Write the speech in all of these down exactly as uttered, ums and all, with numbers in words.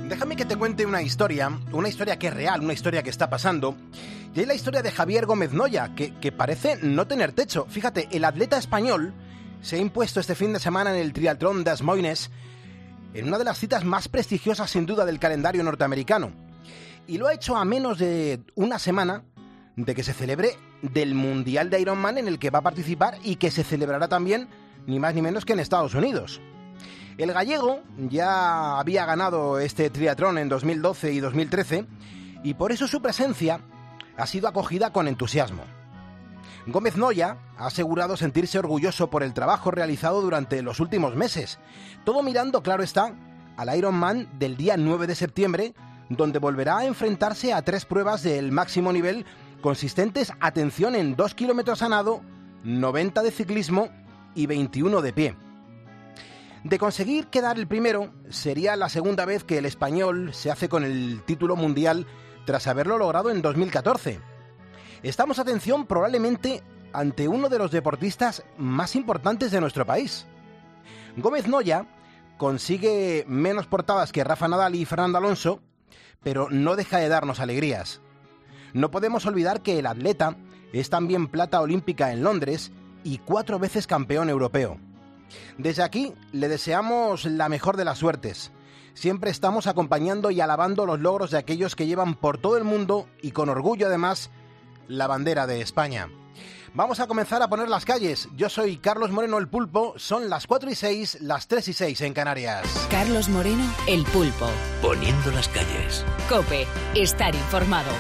Déjame que te cuente una historia, una historia que es real, una historia que está pasando. Y es la historia de Javier Gómez Noya, que, que parece no tener techo. Fíjate, el atleta español se ha impuesto este fin de semana en el Triatlón des Moines, en una de las citas más prestigiosas sin duda del calendario norteamericano. Y lo ha hecho a menos de una semana de que se celebre del Mundial de Ironman en el que va a participar y que se celebrará también ni más ni menos que en Estados Unidos. El gallego ya había ganado este triatlón en dos mil doce y dos mil trece y por eso su presencia ha sido acogida con entusiasmo. Gómez Noya ha asegurado sentirse orgulloso por el trabajo realizado durante los últimos meses, todo mirando, claro está, al Ironman del día nueve de septiembre, donde volverá a enfrentarse a tres pruebas del máximo nivel consistentes, atención, en dos kilómetros a nado, noventa de ciclismo y veintiuno de pie. De conseguir quedar el primero, sería la segunda vez que el español se hace con el título mundial tras haberlo logrado en dos mil catorce. Estamos, atención, probablemente ante uno de los deportistas más importantes de nuestro país. Gómez Noya consigue menos portadas que Rafa Nadal y Fernando Alonso, pero no deja de darnos alegrías. No podemos olvidar que el atleta es también plata olímpica en Londres y cuatro veces campeón europeo. Desde aquí le deseamos la mejor de las suertes. Siempre estamos acompañando y alabando los logros de aquellos que llevan por todo el mundo y con orgullo además la bandera de España. Vamos a comenzar a poner las calles. Yo soy Carlos Moreno, el Pulpo. Son las cuatro y seis, las tres y seis en Canarias. Carlos Moreno, el Pulpo. Poniendo las calles. COPE. Estar informado.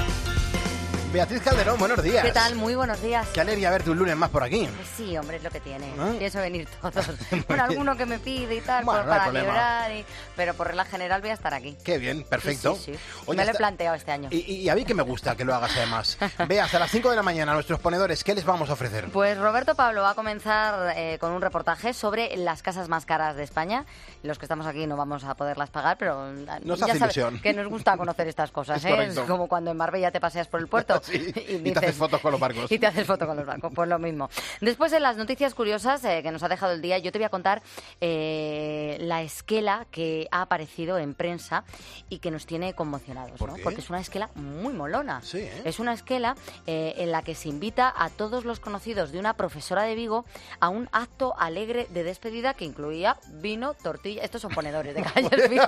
Beatriz Calderón, buenos días. ¿Qué tal? Muy buenos días. Qué alegría verte un lunes más por aquí. Pues sí, hombre, es lo que tiene. ¿Eh? Pienso venir todos. Por alguno que me pide y tal, Bueno, por, no hay para problema. librar. Y... Pero por regla general voy a estar aquí. Qué bien, perfecto. Sí, sí, sí. Oye, me lo he hasta- planteado este año. Y, y a mí que me gusta que lo hagas además. Ve, hasta las cinco de la mañana, nuestros ponedores, ¿qué les vamos a ofrecer? Pues Roberto Pablo va a comenzar eh, con un reportaje sobre las casas más caras de España. Los que estamos aquí no vamos a poderlas pagar, pero Nos ya hace sabes ilusión. que nos gusta conocer estas cosas. Es ¿eh? correcto. como cuando en Marbella te paseas por el puerto Sí, y, y te haces fotos con los barcos. Y te haces foto con los barcos, pues lo mismo. Después, en las noticias curiosas eh, que nos ha dejado el día, yo te voy a contar eh, la esquela que ha aparecido en prensa y que nos tiene conmocionados, ¿Por ¿no? qué? Porque es una esquela muy molona. Sí, ¿eh? Es una esquela eh, en la que se invita a todos los conocidos de una profesora de Vigo a un acto alegre de despedida que incluía vino, tortilla... Estos son ponedores de calles, Vigo.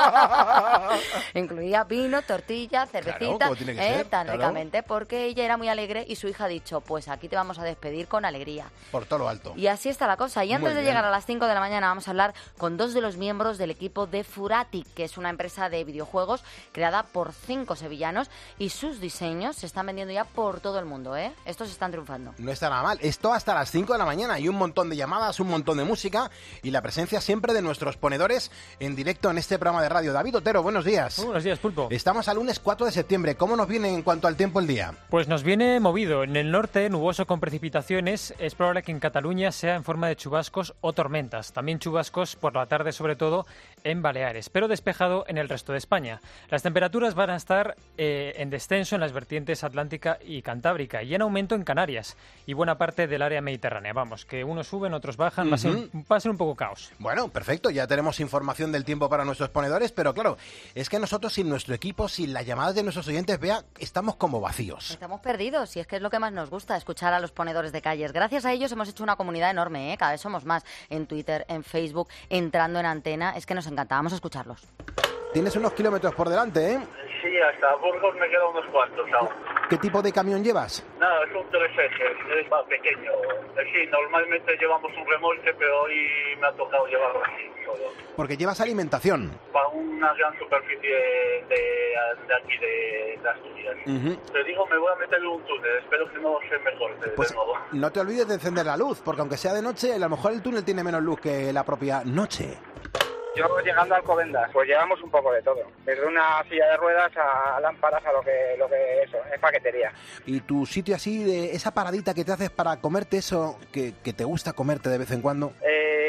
Incluía vino, tortilla, cervecita, como tiene que eh, ser, tan claro. ricamente, porque ella era muy alegre y su hija ha dicho, pues aquí te vamos a despedir con alegría. Por todo lo alto. Y así está la cosa. Y Muy antes de bien. llegar a las cinco de la mañana vamos a hablar con dos de los miembros del equipo de Furatic, que es una empresa de videojuegos creada por cinco sevillanos y sus diseños se están vendiendo ya por todo el mundo, ¿eh? Estos están triunfando. No está nada mal. Esto hasta las cinco de la mañana y un montón de llamadas, un montón de música y la presencia siempre de nuestros ponedores en directo en este programa de radio. David Otero, buenos días. Muy buenos días, Pulpo. Estamos al lunes cuatro de septiembre. ¿Cómo nos viene en cuanto al tiempo el día? Pues nos viene movido. En el norte, nuboso con precipitaciones. Es probable que en Cataluña sea en forma de chubascos o tormentas. También chubascos por la tarde, sobre todo en Baleares, pero despejado en el resto de España. Las temperaturas van a estar eh, en descenso en las vertientes atlántica y cantábrica y en aumento en Canarias y buena parte del área mediterránea. Vamos, que unos suben, otros bajan. Va a ser, Ujú. va a ser un poco caos. Bueno, perfecto, ya tenemos información del tiempo para nuestros ponedores, pero claro, es que nosotros sin nuestro equipo, sin las llamadas de nuestros oyentes, vea, estamos como vacíos. Estamos perdidos y es que es lo que más nos gusta, escuchar a los ponedores de calles. Gracias a ellos hemos hecho una comunidad enorme, ¿eh? Cada vez somos más en Twitter, en Facebook, entrando en antena. Es que nos encanta, vamos a escucharlos. Tienes unos kilómetros por delante, ¿eh? Sí, hasta Burgos me quedan unos cuantos aún. ¿Qué tipo de camión llevas? Nada, es un tres ejes, es más pequeño. Eh, Sí, normalmente llevamos un remolque, pero hoy me ha tocado llevarlo así solo. Porque llevas alimentación. Para una gran superficie de, de aquí de, de Asturias. Ujú. Te digo, me voy a meter en un túnel, espero que no se me corte Pues de nuevo. no te olvides de encender la luz, porque aunque sea de noche, a lo mejor el túnel tiene menos luz que la propia noche. Yo llegando a Alcobendas, pues llevamos un poco de todo, desde una silla de ruedas a lámparas a lo que lo que eso, es paquetería. Y tu sitio así, de esa paradita que te haces para comerte eso que, que te gusta comerte de vez en cuando. Eh,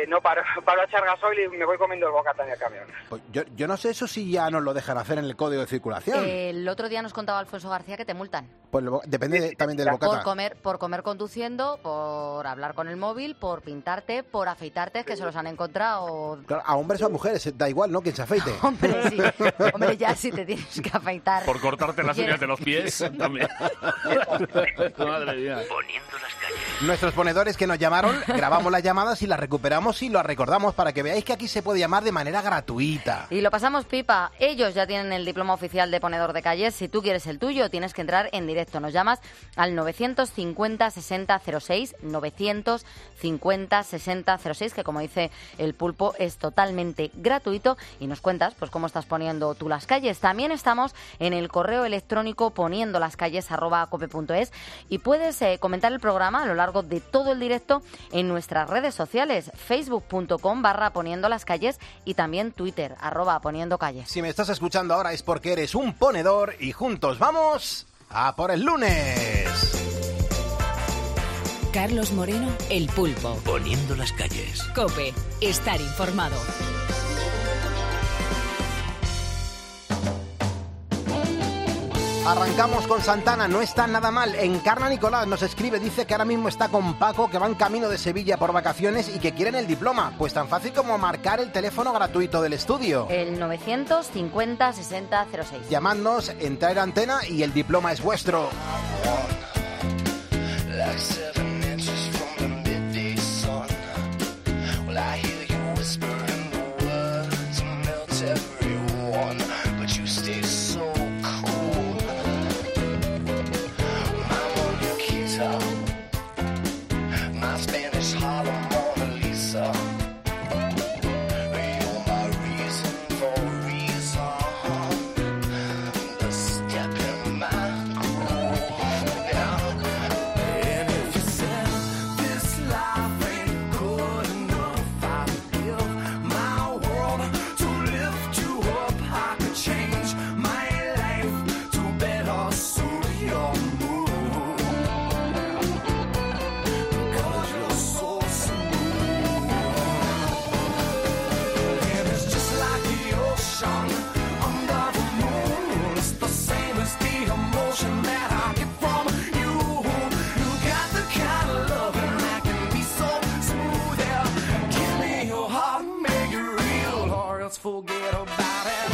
que no paro, paro a echar gasoil y me voy comiendo el bocata en el camión. Pues yo, yo no sé eso si ya nos lo dejan hacer en el código de circulación. Eh, el otro día nos contaba Alfonso García que te multan. Pues lo, depende de, también del bocata. Por comer, por comer conduciendo, por hablar con el móvil, por pintarte, por afeitarte, que se los han encontrado. Claro, a hombres o a mujeres, da igual, ¿no? Quien se afeite. Hombre, sí. Hombre, ya si te tienes que afeitar. Por cortarte las uñas de los pies también. Madre mía. Poniendo las calles. Nuestros ponedores que nos llamaron, grabamos las llamadas y las recuperamos y las recordamos para que veáis que aquí se puede llamar de manera gratuita. Y lo pasamos pipa. Ellos ya tienen el diploma oficial de ponedor de calles. Si tú quieres el tuyo, tienes que entrar en directo. Nos llamas al novecientos cincuenta sesenta cero seis, novecientos cincuenta sesenta cero seis, que como dice el Pulpo es totalmente gratuito, y nos cuentas pues cómo estás poniendo tú las calles. También estamos en el correo electrónico poniendo las calles arroba cope punto es y puedes eh, comentar el programa a lo largo de todo el directo en nuestras redes sociales, facebook punto com barra poniendo las calles y también Twitter, arroba poniendo calles. Si me estás escuchando ahora es porque eres un ponedor y juntos vamos a por el lunes. Carlos Moreno, El Pulpo. Poniendo las calles. COPE, estar informado. Arrancamos con Santana, no está nada mal. Encarna Nicolás nos escribe, dice que ahora mismo está con Paco, que van camino de Sevilla por vacaciones y que quieren el diploma. Pues tan fácil como marcar el teléfono gratuito del estudio. El novecientos cincuenta sesenta cero seis. Llamadnos, entrar en antena y el diploma es vuestro. Forget about it.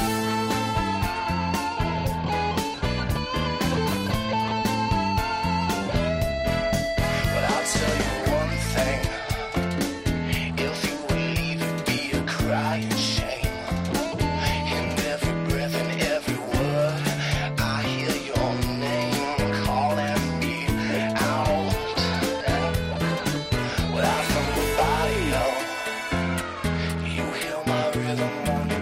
But I'll tell you one thing. If you would leave it be a crying shame. In every breath and every word, I hear your name calling me out. Without from the body, you hear my rhythm.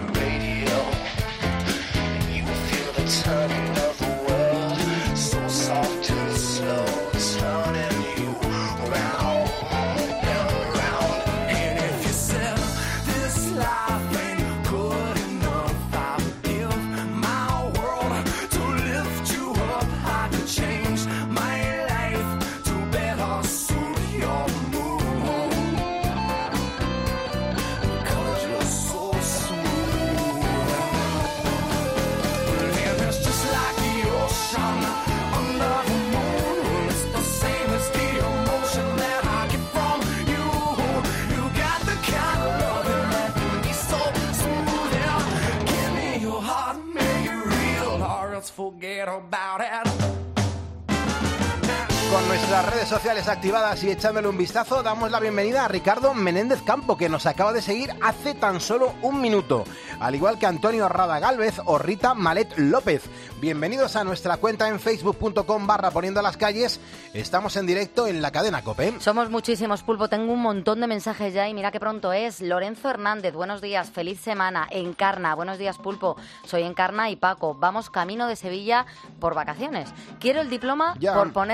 Turning of the world, so soft and slow, turning you round and round. And if you said this life ain't good enough, I would give my world to lift you up. I could change my life to better suit your mood, because you're so smooth. Forget about it. Con nuestras redes sociales activadas y echándole un vistazo, damos la bienvenida a Ricardo Menéndez Campo, que nos acaba de seguir hace tan solo un minuto, al igual que Antonio Rada Gálvez o Rita Malet López. Bienvenidos a nuestra cuenta en facebook punto com barra poniendo las calles. Estamos en directo en la cadena COPE. Somos muchísimos, Pulpo. Tengo un montón de mensajes ya y mira qué pronto es. Lorenzo Hernández, buenos días, feliz semana. Encarna, buenos días, Pulpo. Soy Encarna y Paco. Vamos camino de Sevilla por vacaciones. Quiero el diploma ya. por poner las calles.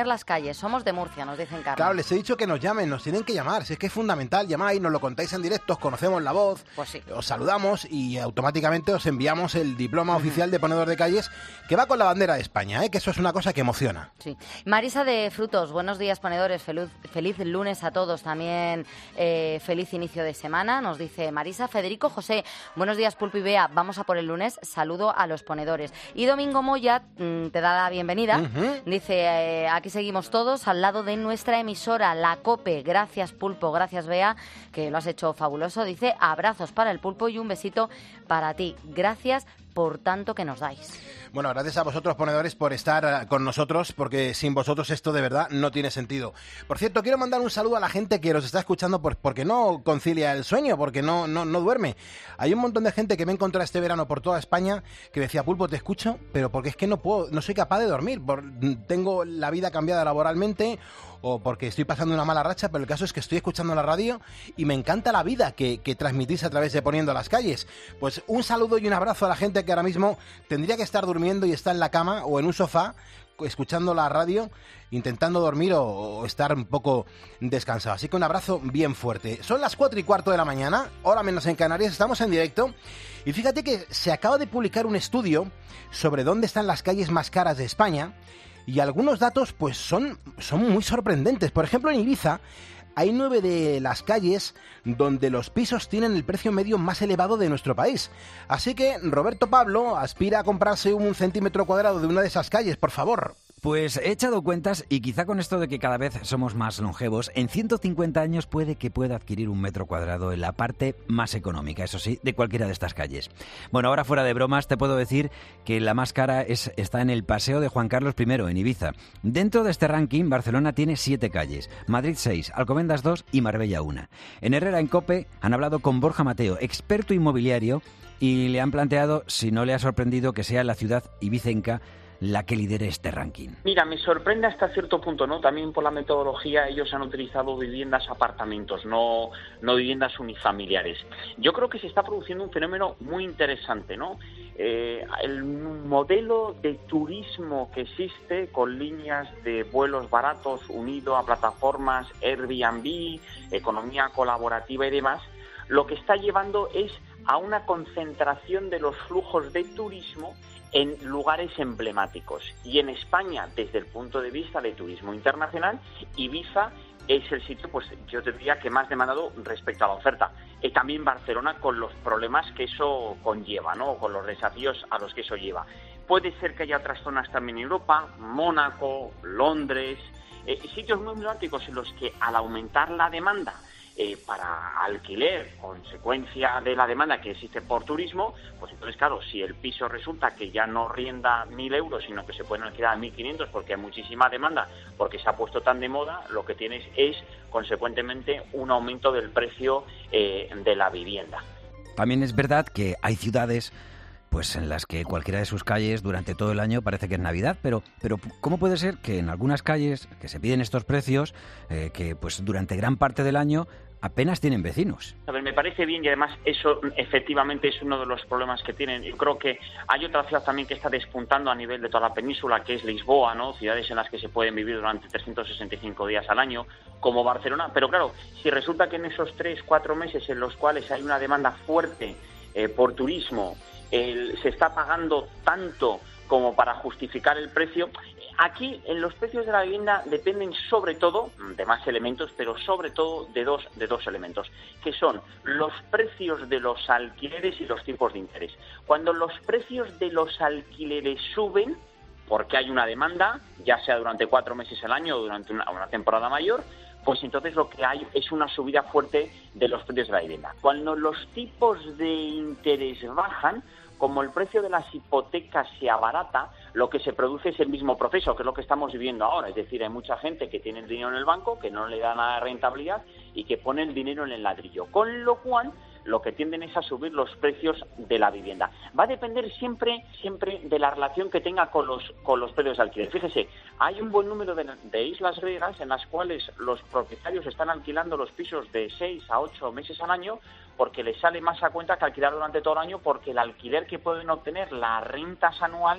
calles. Somos de Murcia, nos dicen Carlos. Claro, les he dicho que nos llamen, nos tienen que llamar. Si es que es fundamental, llamáis, nos lo contáis en directo, os conocemos la voz, pues sí. Os saludamos y automáticamente os enviamos el diploma uh-huh. oficial de ponedor de calles que va con la bandera de España, ¿eh? Que eso es una cosa que emociona. Sí. Marisa de Frutos, buenos días, ponedores. Feliz, feliz lunes a todos. También eh, feliz inicio de semana, nos dice Marisa. Federico José, buenos días, Pulpo y Bea. Vamos a por el lunes. Saludo a los ponedores. Y Domingo Moya te da la bienvenida. Uh-huh. Dice, eh, aquí seguimos todos al lado de nuestra emisora, la COPE. Gracias, Pulpo. Gracias, Bea, que lo has hecho fabuloso. Dice, abrazos para el Pulpo y un besito para ti. Gracias por tanto que nos dais. Bueno, gracias a vosotros, ponedores, por estar con nosotros, porque sin vosotros esto de verdad no tiene sentido. Por cierto, quiero mandar un saludo a la gente que nos está escuchando por, porque no concilia el sueño, porque no, no, no duerme. Hay un montón de gente que me he encontrado este verano por toda España que decía, Pulpo, te escucho, pero porque es que no puedo, no soy capaz de dormir. Por, tengo la vida cambiada laboralmente o porque estoy pasando una mala racha, pero el caso es que estoy escuchando la radio y me encanta la vida que, que transmitís a través de Poniendo las Calles. Pues un saludo y un abrazo a la gente que ahora mismo tendría que estar durmiendo y está en la cama o en un sofá escuchando la radio, intentando dormir o, o estar un poco descansado. Así que un abrazo bien fuerte. Son las cuatro y cuarto de la mañana, hora menos en Canarias, estamos en directo. Y fíjate que se acaba de publicar un estudio sobre dónde están las calles más caras de España. Y algunos datos pues son, son muy sorprendentes. Por ejemplo, en Ibiza hay nueve de las calles donde los pisos tienen el precio medio más elevado de nuestro país. Así que Roberto Pablo aspira a comprarse un centímetro cuadrado de una de esas calles, por favor. Pues he echado cuentas y quizá con esto de que cada vez somos más longevos, en ciento cincuenta años puede que pueda adquirir un metro cuadrado en la parte más económica, eso sí, de cualquiera de estas calles. Bueno, ahora fuera de bromas te puedo decir que la más cara es, está en el Paseo de Juan Carlos primero, en Ibiza. Dentro de este ranking, Barcelona tiene siete calles, Madrid seis, Alcobendas dos y Marbella una. En Herrera en COPE han hablado con Borja Mateo, experto inmobiliario, y le han planteado si no le ha sorprendido que sea la ciudad ibicenca la que lidere este ranking. Mira, me sorprende hasta cierto punto, ¿no? También por la metodología, ellos han utilizado viviendas apartamentos, no, no viviendas unifamiliares. Yo creo que se está produciendo un fenómeno muy interesante, ¿no? Eh, el modelo de turismo que existe con líneas de vuelos baratos unido a plataformas Airbnb, economía colaborativa y demás, lo que está llevando es a una concentración de los flujos de turismo en lugares emblemáticos. Y en España, desde el punto de vista de turismo internacional, Ibiza es el sitio, pues yo te diría, que más demandado respecto a la oferta. Y también Barcelona, con los problemas que eso conlleva, ¿no? Con los desafíos a los que eso lleva. Puede ser que haya otras zonas también en Europa, Mónaco, Londres, eh, sitios muy emblemáticos en los que al aumentar la demanda Eh, para alquiler, consecuencia de la demanda que existe por turismo, pues entonces, claro, si el piso resulta que ya no rienda mil euros, sino que se pueden alquilar a mil quinientos porque hay muchísima demanda, porque se ha puesto tan de moda, lo que tienes es, consecuentemente, un aumento del precio eh, de la vivienda. También es verdad que hay ciudades pues en las que cualquiera de sus calles durante todo el año parece que es Navidad, pero, pero ¿cómo puede ser que en algunas calles que se piden estos precios, eh, que pues durante gran parte del año apenas tienen vecinos? A ver, me parece bien y además eso efectivamente es uno de los problemas que tienen. Yo creo que hay otra ciudad también que está despuntando a nivel de toda la península, que es Lisboa, ¿no? Ciudades en las que se pueden vivir durante trescientos sesenta y cinco días al año, como Barcelona. Pero claro, si resulta que en esos tres, cuatro meses en los cuales hay una demanda fuerte eh, por turismo, el, se está pagando tanto como para justificar el precio. Aquí, en los precios de la vivienda dependen sobre todo de más elementos, pero sobre todo de dos, de dos elementos, que son los precios de los alquileres y los tipos de interés. Cuando los precios de los alquileres suben, porque hay una demanda, ya sea durante cuatro meses al año o durante una, una temporada mayor, pues entonces lo que hay es una subida fuerte de los precios de la vivienda. Cuando los tipos de interés bajan, como el precio de las hipotecas se abarata, lo que se produce es el mismo proceso, que es lo que estamos viviendo ahora. Es decir, hay mucha gente que tiene el dinero en el banco, que no le da nada de rentabilidad y que pone el dinero en el ladrillo. Con lo cual, lo que tienden es a subir los precios de la vivienda. Va a depender siempre siempre de la relación que tenga con los con los precios de alquiler. Fíjese, hay un buen número de, de islas griegas en las cuales los propietarios están alquilando los pisos de seis a ocho meses al año porque les sale más a cuenta que alquilar durante todo el año, porque el alquiler que pueden obtener, las rentas anuales,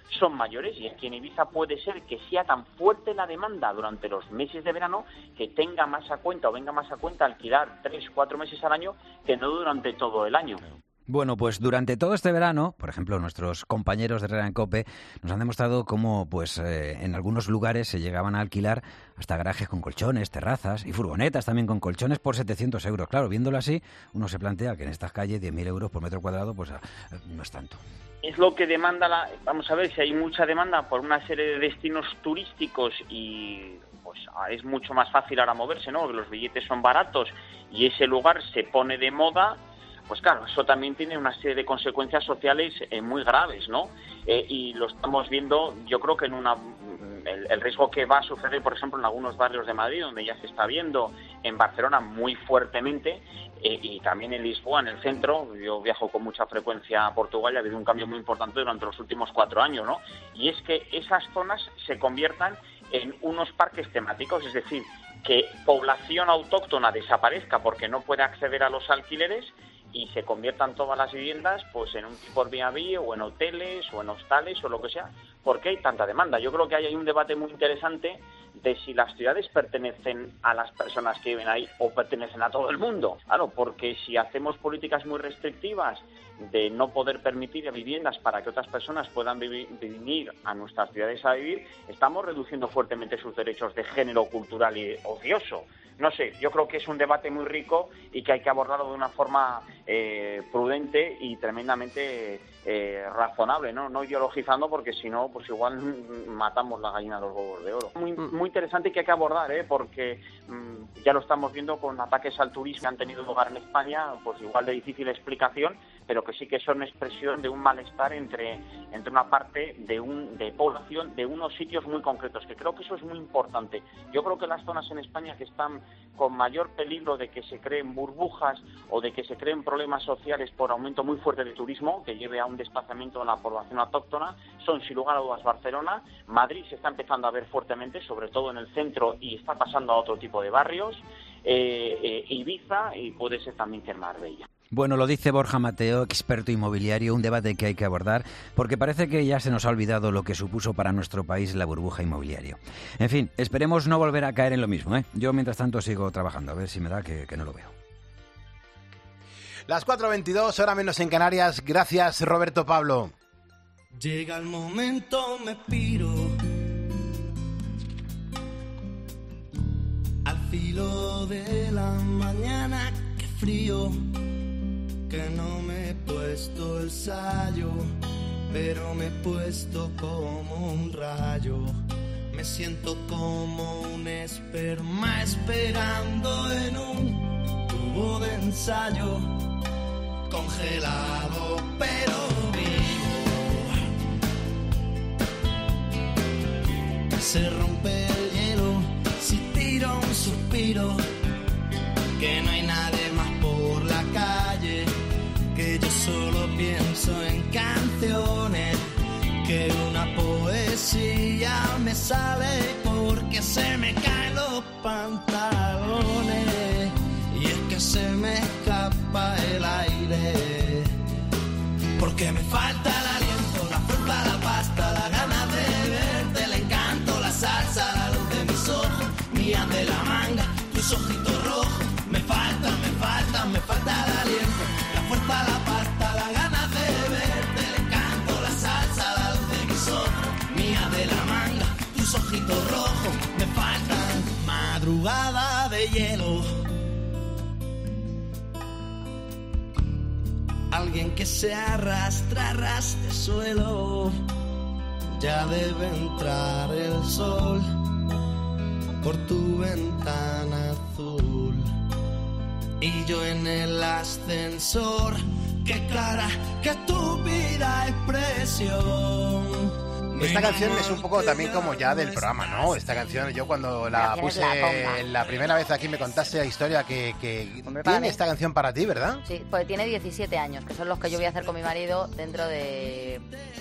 son mayores, y es que en Ibiza puede ser que sea tan fuerte la demanda durante los meses de verano que tenga más a cuenta o venga más a cuenta alquilar tres, cuatro meses al año que no durante todo el año. Bueno, pues durante todo este verano, por ejemplo, nuestros compañeros de Herrera en COPE nos han demostrado cómo pues, eh, en algunos lugares se llegaban a alquilar hasta garajes con colchones, terrazas y furgonetas también con colchones por setecientos euros. Claro, viéndolo así, uno se plantea que en estas calles diez mil euros por metro cuadrado pues eh, no es tanto. Es lo que demanda la... Vamos a ver si hay mucha demanda por una serie de destinos turísticos y pues es mucho más fácil ahora moverse, ¿no? Los billetes son baratos y ese lugar se pone de moda. Pues claro, eso también tiene una serie de consecuencias sociales eh, muy graves, ¿no? Eh, y lo estamos viendo, yo creo que en una el, el riesgo que va a suceder, por ejemplo, en algunos barrios de Madrid, donde ya se está viendo, en Barcelona muy fuertemente, eh, y también en Lisboa, en el centro. Yo viajo con mucha frecuencia a Portugal y ha habido un cambio muy importante durante los últimos cuatro años, ¿no? Y es que esas zonas se conviertan en unos parques temáticos, es decir, que población autóctona desaparezca porque no puede acceder a los alquileres y se conviertan todas las viviendas pues en un tipo de Airbnb o en hoteles o en hostales o lo que sea, porque hay tanta demanda. Yo creo que hay un debate muy interesante de si las ciudades pertenecen a las personas que viven ahí o pertenecen a todo el mundo. Claro, porque si hacemos políticas muy restrictivas de no poder permitir viviendas para que otras personas puedan vivir, venir a nuestras ciudades a vivir, estamos reduciendo fuertemente sus derechos de género, cultural y ocioso. No sé, yo creo que es un debate muy rico y que hay que abordarlo de una forma eh, prudente y tremendamente eh, razonable, ¿no? No ideologizando, porque si no, pues igual matamos la gallina de los huevos de oro. Muy, muy interesante y que hay que abordar, ¿eh? Porque mmm, ya lo estamos viendo con ataques al turismo que han tenido lugar en España, pues igual de difícil explicación, pero que sí que son expresión de un malestar entre, entre una parte de, un, de población de unos sitios muy concretos, que creo que eso es muy importante. Yo creo que las zonas en España que están con mayor peligro de que se creen burbujas o de que se creen problemas sociales por aumento muy fuerte de turismo que lleve a un desplazamiento de la población autóctona son, sin lugar a dudas, Barcelona. Madrid se está empezando a ver fuertemente, sobre todo en el centro, y está pasando a otro tipo de barrios, eh, eh, Ibiza, y puede ser también que Marbella. Bueno, lo dice Borja Mateo, experto inmobiliario, un debate que hay que abordar, porque parece que ya se nos ha olvidado lo que supuso para nuestro país la burbuja inmobiliaria. En fin, esperemos no volver a caer en lo mismo, ¿eh? Yo, mientras tanto, sigo trabajando, a ver si me da que, que no lo veo. Las cuatro veintidós, hora menos en Canarias. Gracias, Roberto Pablo. Llega el momento, me piro al filo de la mañana, qué frío, que no me he puesto el sayo, pero me he puesto como un rayo. Me siento como un esperma esperando en un tubo de ensayo, congelado pero vivo. Se rompe el hielo si tiro un suspiro, que no hay nadie más por la calle, que yo solo pienso en canciones, que una poesía me sale porque se me caen los pantalones, y es que se me escapa el aire, porque me falta el aliento, la fruta, la pasta, la gana de verte, el encanto, la salsa, la luz de mis ojos, mía de la manga, tus ojitos rojos. Me falta, me falta, me falta el aliento, la fuerza, la pasta, la ganas de verte, el encanto, la salsa, la luz de mis ojos, mía de la manga, tus ojitos rojos, me faltan. Madrugada de hielo, alguien que se arrastra, arrastra el suelo, ya debe entrar el sol por tu ventana azul. Y yo en el ascensor, qué clara, qué estúpida expresión. Esta canción es un poco también como ya del programa, ¿no? Esta canción, yo cuando la puse la, la primera vez aquí me contaste la historia que, que tiene esta canción para ti, ¿verdad? Sí, porque tiene diecisiete años, que son los que yo voy a hacer con mi marido dentro de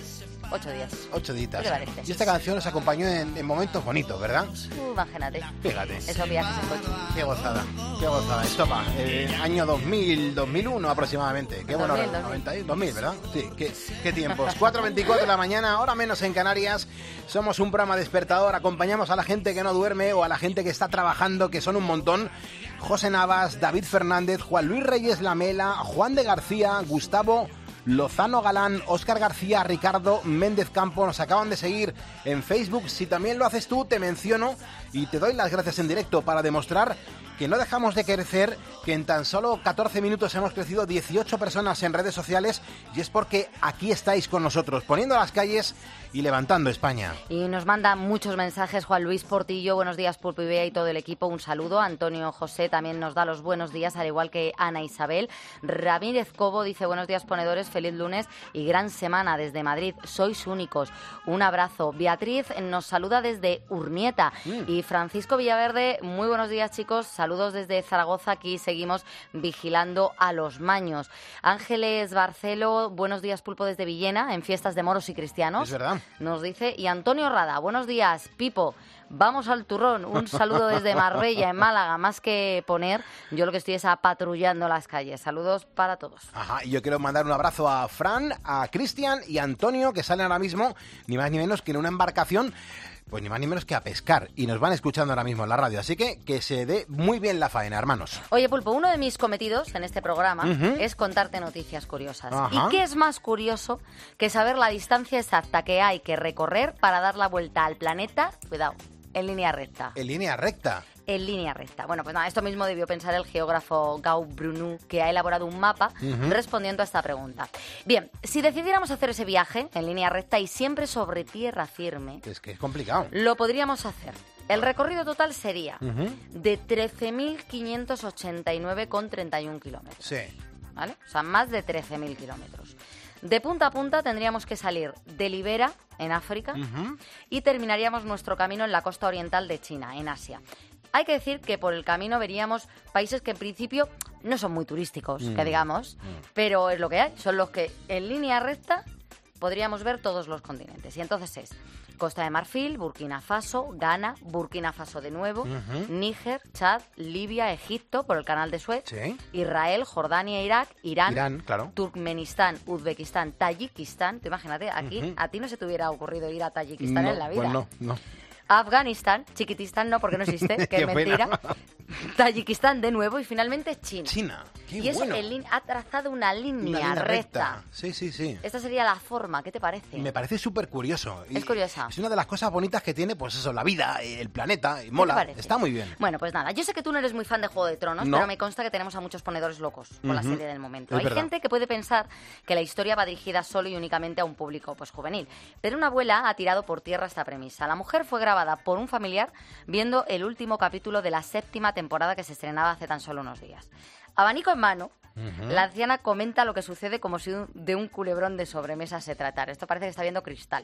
Ocho días. Ocho días. ¿Qué te parece? Y esta canción nos acompañó en, en momentos bonitos, ¿verdad? Uh, imagínate. Fíjate. Esos viajes en coche. Qué gozada, qué gozada. Estopa, eh, año dos mil, dos mil uno aproximadamente. Qué bueno, dos mil, noventa, dos mil, ¿verdad? Sí, qué, qué tiempos. cuatro veinticuatro de la mañana, hora menos en Canarias. Somos un programa despertador. Acompañamos a la gente que no duerme o a la gente que está trabajando, que son un montón. José Navas, David Fernández, Juan Luis Reyes Lamela, Juan de García, Gustavo Lozano Galán, Óscar García, Ricardo Méndez Campo, nos acaban de seguir en Facebook. Si también lo haces tú, te menciono y te doy las gracias en directo para demostrar que no dejamos de crecer, que en tan solo catorce minutos hemos crecido dieciocho personas en redes sociales, y es porque aquí estáis con nosotros, poniendo las calles y levantando España. Y nos manda muchos mensajes Juan Luis Portillo, buenos días Pulpo y Bea y todo el equipo, un saludo. Antonio José también nos da los buenos días, al igual que Ana Isabel. Ramírez Cobo dice buenos días ponedores, feliz lunes y gran semana desde Madrid, sois únicos, un abrazo. Beatriz nos saluda desde Urnieta mm. y Francisco Villaverde, muy buenos días chicos, saludos desde Zaragoza, aquí seguimos vigilando a los maños. Ángeles Barcelo, buenos días Pulpo desde Villena, en fiestas de moros y cristianos. Es verdad. Nos dice, y Antonio Rada, buenos días, Pipo, vamos al turrón, un saludo desde Marbella, en Málaga, más que poner, yo lo que estoy es apatrullando las calles, saludos para todos. Ajá, y yo quiero mandar un abrazo a Fran, a Cristian y a Antonio, que salen ahora mismo, ni más ni menos que en una embarcación, pues ni más ni menos que a pescar, y nos van escuchando ahora mismo en la radio, así que que se dé muy bien la faena, hermanos. Oye, Pulpo, uno de mis cometidos en este programa uh-huh. es contarte noticias curiosas. Ajá. ¿Y qué es más curioso que saber la distancia exacta que hay que recorrer para dar la vuelta al planeta, cuidado, en línea recta? En línea recta. En línea recta. Bueno, pues nada, esto mismo debió pensar el geógrafo Gau Brunu, que ha elaborado un mapa uh-huh. respondiendo a esta pregunta. Bien, si decidiéramos hacer ese viaje en línea recta y siempre sobre tierra firme... Es que es complicado. Lo podríamos hacer. El recorrido total sería uh-huh. de trece mil quinientos ochenta y nueve coma treinta y uno kilómetros. Sí. ¿Vale? O sea, más de trece mil kilómetros. De punta a punta tendríamos que salir de Libera, en África, uh-huh. y terminaríamos nuestro camino en la costa oriental de China, en Asia. Hay que decir que por el camino veríamos países que en principio no son muy turísticos, mm. que digamos, mm. pero es lo que hay. Son los que en línea recta podríamos ver todos los continentes. Y entonces es Costa de Marfil, Burkina Faso, Ghana, Burkina Faso de nuevo, uh-huh. Níger, Chad, Libia, Egipto, por el canal de Suez, ¿sí? Israel, Jordania, Irak, Irán, Irán claro. Turkmenistán, Uzbekistán, Tayikistán. Tú imagínate, aquí uh-huh. a ti no se te hubiera ocurrido ir a Tayikistán no, en la vida. Pues no, no. Afganistán, Chiquitistán no, porque no existe, que es mentira. Tayikistán de nuevo y finalmente China. China, qué y eso bueno. el, ha trazado una línea, una línea recta. recta. Sí, sí, sí. Esta sería la forma, ¿qué te parece? Me parece súper curioso. Es curiosa. Es una de las cosas bonitas que tiene, pues eso, la vida, el planeta, y mola. Está muy bien. Bueno, pues nada, yo sé que tú no eres muy fan de Juego de Tronos, no. pero me consta que tenemos a muchos ponedores locos con uh-huh. la serie del momento. Es Hay verdad. gente que puede pensar que la historia va dirigida solo y únicamente a un público pues juvenil, pero una abuela ha tirado por tierra esta premisa. La mujer fue grabada por un familiar viendo el último capítulo de la séptima temporada que se estrenaba hace tan solo unos días. Abanico en mano, uh-huh. la anciana comenta lo que sucede como si de un culebrón de sobremesa se tratara. Esto parece que está viendo Cristal.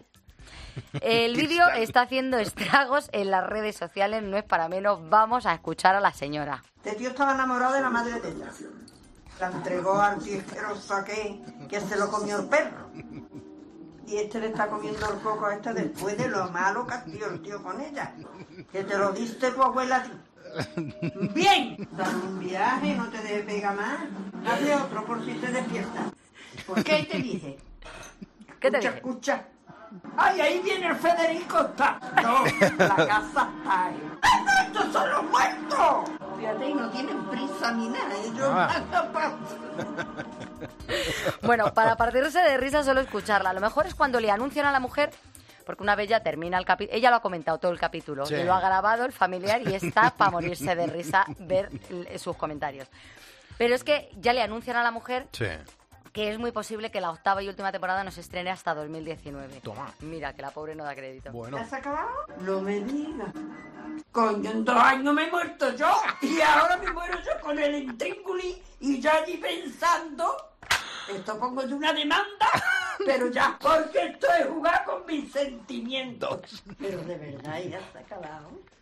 El vídeo está haciendo estragos en las redes sociales, no es para menos. Vamos a escuchar a la señora. Este tío estaba enamorado de la madre de ella. La entregó al tijero saqué que se lo comió el perro. Y este le está comiendo el coco a esta después de lo malo que ha sido el tío con ella. Que te lo diste tu abuela a ti. Bien, dale un viaje, no te dejes pegar más. Hazle otro por si te despiertas. ¿Por qué te dije? ¿Qué te escucha, dije? escucha. ¡Ay, ahí viene el Federico! Está. No, la casa está ahí. ¡Ah, no, estos son los muertos! Fíjate, y no tienen prisa ni nada. Ellos ah. Bueno, para partirse de risa solo escucharla. A lo mejor es cuando le anuncian a la mujer... Porque una vez ya termina el capítulo, ella lo ha comentado todo el capítulo, sí. y lo ha grabado el familiar y está para morirse de risa ver sus comentarios. Pero es que ya le anuncian a la mujer sí. que es muy posible que la octava y última temporada no se estrene hasta dos mil diecinueve. Toma. Mira, que la pobre no da crédito. Bueno. ¿Has acabado? No me digas. Coño, en dos años me he muerto yo y ahora me muero yo con el intríngulis y ya allí pensando... Esto pongo de una demanda, pero ya, porque esto es jugar con mis sentimientos. Pero de verdad, ya se ha acabado.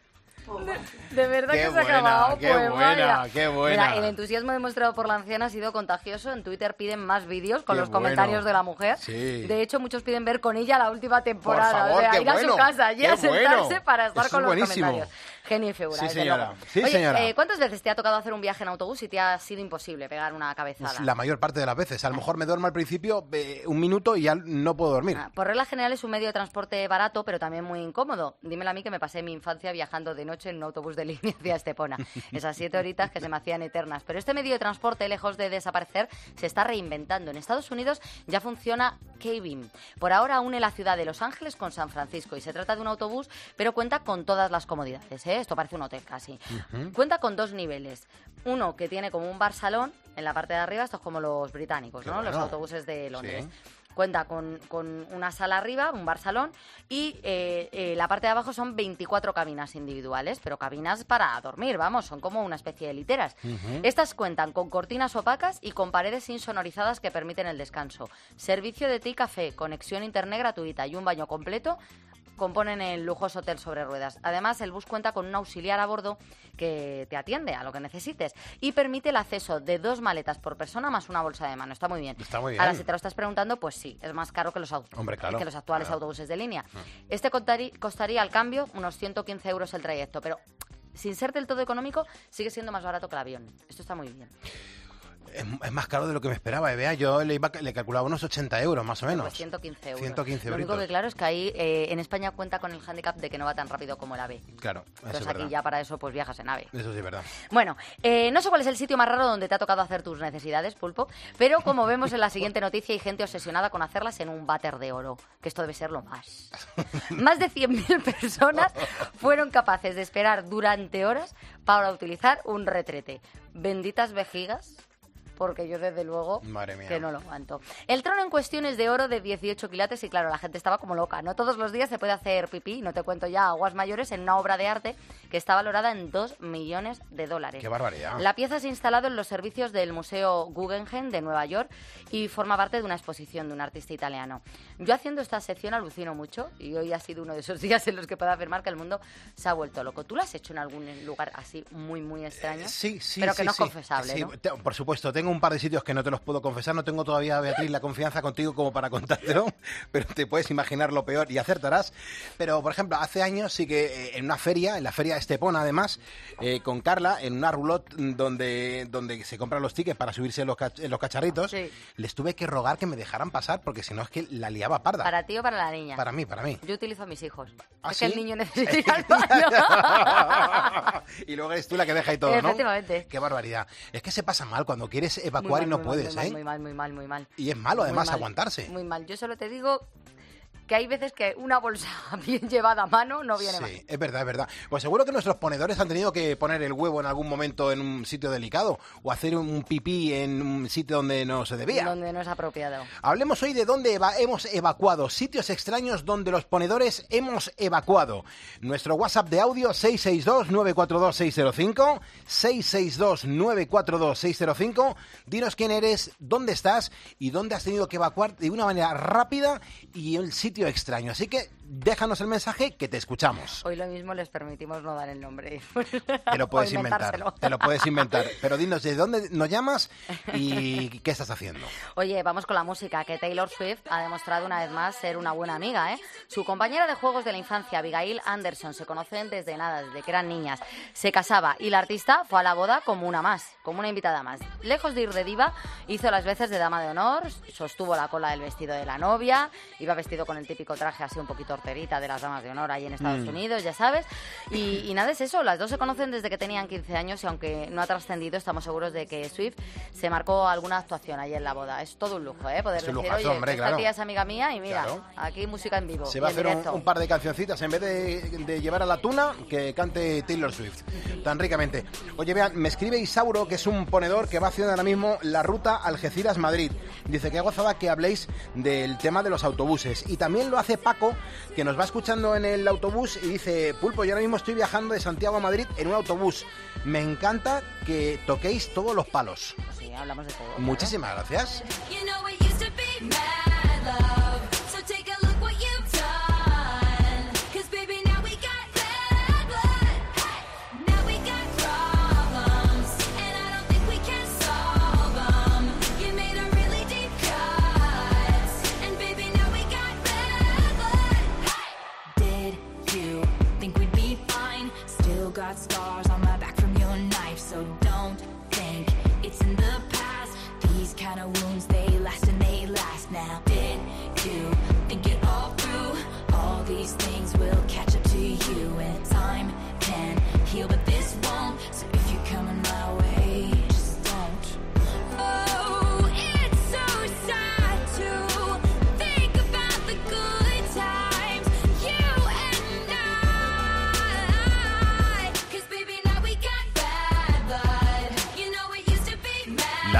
De verdad Qué que se buena, ha acabado. qué pues buena, vaya. qué buena. Mira, el entusiasmo demostrado por la anciana ha sido contagioso. En Twitter piden más vídeos con Qué los comentarios bueno. de la mujer. Sí. De hecho, muchos piden ver con ella la última temporada. Por favor, o sea, qué ir a bueno, su casa y qué a sentarse bueno. para estar Eso con es los buenísimo. comentarios. Genio y figura, Sí, desde señora. luego. Sí, Oye, señora. eh, ¿cuántas veces te ha tocado hacer un viaje en autobús y te ha sido imposible pegar una cabezada? Pues la mayor parte de las veces. A lo mejor me duermo al principio eh, un minuto y ya no puedo dormir. Ah, por regla general es un medio de transporte barato, pero también muy incómodo. Dímelo a mí que me pasé mi infancia viajando de noche en un autobús de línea hacia Estepona. Esas siete horitas que se me hacían eternas. Pero este medio de transporte, lejos de desaparecer, se está reinventando. En Estados Unidos ya funciona K-Beam. Por ahora une la ciudad de Los Ángeles con San Francisco y se trata de un autobús, pero cuenta con todas las comodidades, ¿eh? Esto parece un hotel casi. Uh-huh. Cuenta con dos niveles. Uno que tiene como un bar-salón en la parte de arriba, esto es como los británicos, Qué ¿no? bueno. Los autobuses de Londres. Sí. Cuenta con, con una sala arriba, un bar-salón, y eh, eh, la parte de abajo son veinticuatro cabinas individuales, pero cabinas para dormir, vamos, son como una especie de literas. Ujú. Estas cuentan con cortinas opacas y con paredes insonorizadas que permiten el descanso. Servicio de té y café, conexión a internet gratuita y un baño completo componen el lujoso hotel sobre ruedas. Además, el bus cuenta con un auxiliar a bordo que te atiende a lo que necesites y permite el acceso de dos maletas por persona más una bolsa de mano. Está muy bien. Está muy bien. Ahora, si te lo estás preguntando, pues sí, es más caro que los, au- Hombre, claro, que los actuales claro. autobuses de línea. Mm. Este contari- costaría al cambio unos ciento quince euros el trayecto, pero sin ser del todo económico, sigue siendo más barato que el avión. Esto está muy bien. Es, es más caro de lo que me esperaba, eh, vea. Yo le, iba, le calculaba unos ochenta euros, más o menos. Pues ciento quince euros. ciento quince Lo único euritos. que claro es que ahí eh, en España cuenta con el hándicap de que no va tan rápido como el AVE. Claro, eso Entonces es aquí verdad. ya para eso pues viajas en AVE. Eso sí es verdad. Bueno, eh, no sé cuál es el sitio más raro donde te ha tocado hacer tus necesidades, Pulpo, pero como vemos en la siguiente noticia hay gente obsesionada con hacerlas en un váter de oro, que esto debe ser lo más. Más de cien mil personas fueron capaces de esperar durante horas para utilizar un retrete. Benditas vejigas. Porque yo, desde luego, Madre mía. que no lo aguanto. El trono en cuestión es de oro de dieciocho quilates y, claro, la gente estaba como loca. No todos los días se puede hacer pipí, no te cuento ya, aguas mayores, en una obra de arte que está valorada en dos millones de dólares. ¡Qué barbaridad! La pieza se ha instalado en los servicios del Museo Guggenheim de Nueva York y forma parte de una exposición de un artista italiano. Yo haciendo esta sección alucino mucho y hoy ha sido uno de esos días en los que puedo afirmar que el mundo se ha vuelto loco. ¿Tú lo has hecho en algún lugar así muy, muy extraño? Sí, sí, Pero que sí, no es sí. confesable, Sí, ¿no? te- por supuesto, tengo un par de sitios que no te los puedo confesar. No tengo todavía, Beatriz, la confianza contigo como para contártelo, pero te puedes imaginar lo peor y acertarás. Pero, por ejemplo, hace años sí que eh, en una feria, en la feria de Estepona, además, eh, con Carla, en una roulotte donde, donde se compran los tickets para subirse en los, cach- en los cacharritos, Sí. les tuve que rogar que me dejaran pasar porque si no es que la liaba parda. ¿Para ti o para la niña? Para mí, para mí. Yo utilizo a mis hijos. ¿Ah, es que sí? el niño necesita ir al baño. Y luego eres tú la que deja y todo, ¿no? Efectivamente. Qué barbaridad. Es que se pasa mal cuando quieres Muy evacuar mal, y no muy mal, puedes, muy mal, ¿eh? Muy mal, muy mal, muy mal. Y es malo, Muy además, mal, aguantarse. Muy mal. Yo solo te digo que hay veces que una bolsa bien llevada a mano no viene mal. Sí, es verdad, es verdad. Pues seguro que nuestros ponedores han tenido que poner el huevo en algún momento en un sitio delicado o hacer un pipí en un sitio donde no se debía. Donde no es apropiado. Hablemos hoy de dónde eva- hemos evacuado, sitios extraños donde los ponedores hemos evacuado. Nuestro WhatsApp de audio seis seis dos, nueve cuatro dos, seis cero cinco, seis seis dos, nueve cuatro dos, seis cero cinco. Dinos quién eres, dónde estás y dónde has tenido que evacuar de una manera rápida y el sitio extraño. Así que déjanos el mensaje que te escuchamos. Hoy lo mismo les permitimos no dar el nombre. Te lo puedes O inventar, inventárselo. te lo puedes inventar. Pero dinos de dónde nos llamas y qué estás haciendo. Oye, vamos con la música, que Taylor Swift ha demostrado una vez más ser una buena amiga, ¿eh? Su compañera de juegos de la infancia, Abigail Anderson, se conocen desde nada, desde que eran niñas. Se casaba y la artista fue a la boda como una más, como una invitada más. Lejos de ir de diva, hizo las veces de dama de honor, sostuvo la cola del vestido de la novia, iba vestido con el típico traje así un poquito horterita de las damas de honor ahí en Estados Mm. Unidos, ya sabes. Y, y nada, es eso, las dos se conocen desde que tenían quince años y aunque no ha trascendido, estamos seguros de que Swift se marcó alguna actuación ahí en la boda. Es todo un lujo, ¿eh? Poder Es un decir, lujazo, oye, hombre, esta claro. tía es amiga mía y mira, Claro. aquí música en vivo. Se y va a en hacer un, directo. un par de cancioncitas en vez de, de llevar a la tuna, que cante Taylor Swift tan ricamente. Oye, vean, me escribe Isauro, que es un ponedor que va haciendo ahora mismo la ruta Algeciras-Madrid. Dice que gozada que habléis del tema de los autobuses. Y también lo hace Paco, que nos va escuchando en el autobús y dice: Pulpo, yo ahora mismo estoy viajando de Santiago a Madrid en un autobús. Me encanta que toquéis todos los palos. Sí, hablamos de todo. Muchísimas gracias. You know it used to be mad love, so take a look what you've done. 'Cause baby now we got bad blood.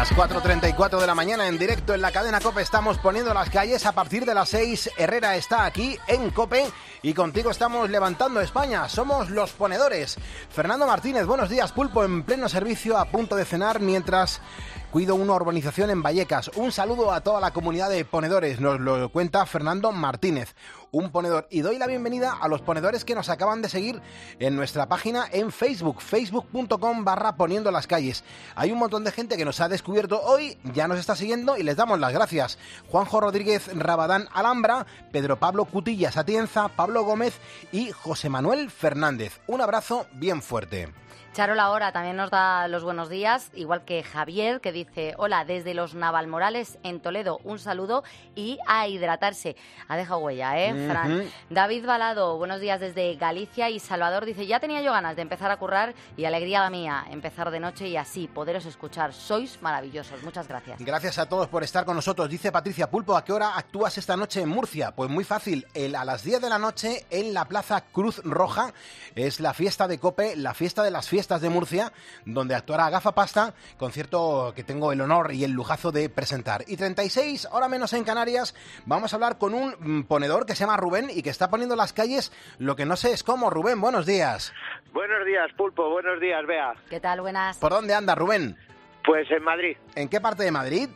Las cuatro treinta y cuatro de la mañana en directo en la cadena COPE estamos poniendo las calles. A partir de las seis, Herrera está aquí en COPE y contigo estamos levantando España. Somos los ponedores. Fernando Martínez, buenos días. Pulpo en pleno servicio, a punto de cenar mientras cuido una urbanización en Vallecas. Un saludo a toda la comunidad de ponedores, nos lo cuenta Fernando Martínez, un ponedor. Y doy la bienvenida a los ponedores que nos acaban de seguir en nuestra página en Facebook, facebook punto com barra poniendo las calles. Hay un montón de gente que nos ha descubierto hoy, ya nos está siguiendo y les damos las gracias. Juanjo Rodríguez Rabadán Alhambra, Pedro Pablo Cutillas Atienza, Pablo Gómez y José Manuel Fernández. Un abrazo bien fuerte. Charo Lahora también nos da los buenos días, igual que Javier, que dice: hola, desde los Navalmorales en Toledo, un saludo y a hidratarse. Ha dejado huella, ¿eh, uh-huh. Fran? David Balado, buenos días desde Galicia. Y Salvador dice: ya tenía yo ganas de empezar a currar y alegría mía, empezar de noche y así poderos escuchar. Sois maravillosos, muchas gracias. Gracias a todos por estar con nosotros. Dice Patricia Pulpo: ¿a qué hora actúas esta noche en Murcia? Pues muy fácil, el, a las diez de la noche en la Plaza Cruz Roja. Es la fiesta de COPE, la fiesta de las fiestas de Murcia, donde actuará Gafapasta, concierto que tengo el honor y el lujazo de presentar. Y treinta y seis, hora menos en Canarias, vamos a hablar con un ponedor que se llama Rubén y que está poniendo las calles, lo que no sé es cómo. Rubén, buenos días. Buenos días, Pulpo, buenos días, Bea. ¿Qué tal? Buenas. ¿Por dónde anda, Rubén? Pues en Madrid. ¿En qué parte de Madrid?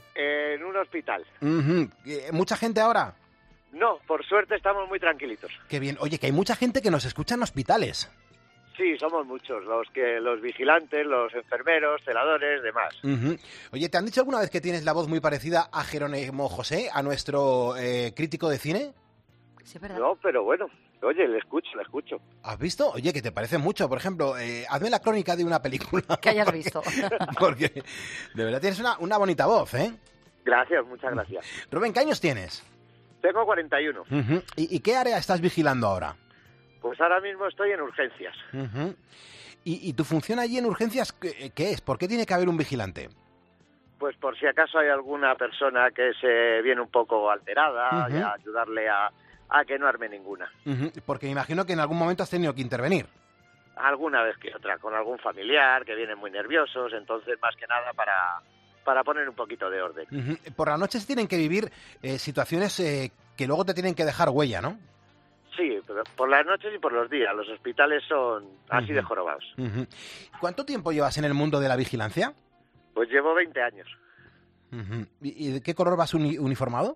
En un hospital. Uh-huh. ¿Mucha gente ahora? No, por suerte estamos muy tranquilitos. Qué bien. Oye, que hay mucha gente que nos escucha en hospitales. Sí, somos muchos, los que los vigilantes, los enfermeros, celadores, demás. Uh-huh. Oye, ¿te han dicho alguna vez que tienes la voz muy parecida a Jerónimo José, a nuestro eh, crítico de cine? Sí, ¿verdad? No, pero bueno, oye, le escucho, le escucho. ¿Has visto? Oye, que te parece mucho. Por ejemplo, eh, hazme la crónica de una película. Que hayas porque, visto. Porque de verdad tienes una, una bonita voz, ¿eh? Gracias, muchas gracias. Rubén, ¿qué años tienes? Tengo cuarenta y uno. Uh-huh. ¿Y, ¿Y qué área estás vigilando ahora? Pues ahora mismo estoy en urgencias. Uh-huh. ¿Y, ¿Y tu función allí en urgencias qué, qué es? ¿Por qué tiene que haber un vigilante? Pues por si acaso hay alguna persona que se viene un poco alterada, uh-huh. y a ayudarle a, a que no arme ninguna. Uh-huh. Porque me imagino que en algún momento has tenido que intervenir. Alguna vez que otra, con algún familiar que vienen muy nerviosos, entonces más que nada para, para poner un poquito de orden. Uh-huh. Por la noche se tienen que vivir eh, situaciones eh, que luego te tienen que dejar huella, ¿no? Sí, pero por las noches y por los días. Los hospitales son así uh-huh. de jorobados. Uh-huh. ¿Cuánto tiempo llevas en el mundo de la vigilancia? Pues llevo veinte años. Uh-huh. ¿Y, ¿Y de qué color vas uni- uniformado?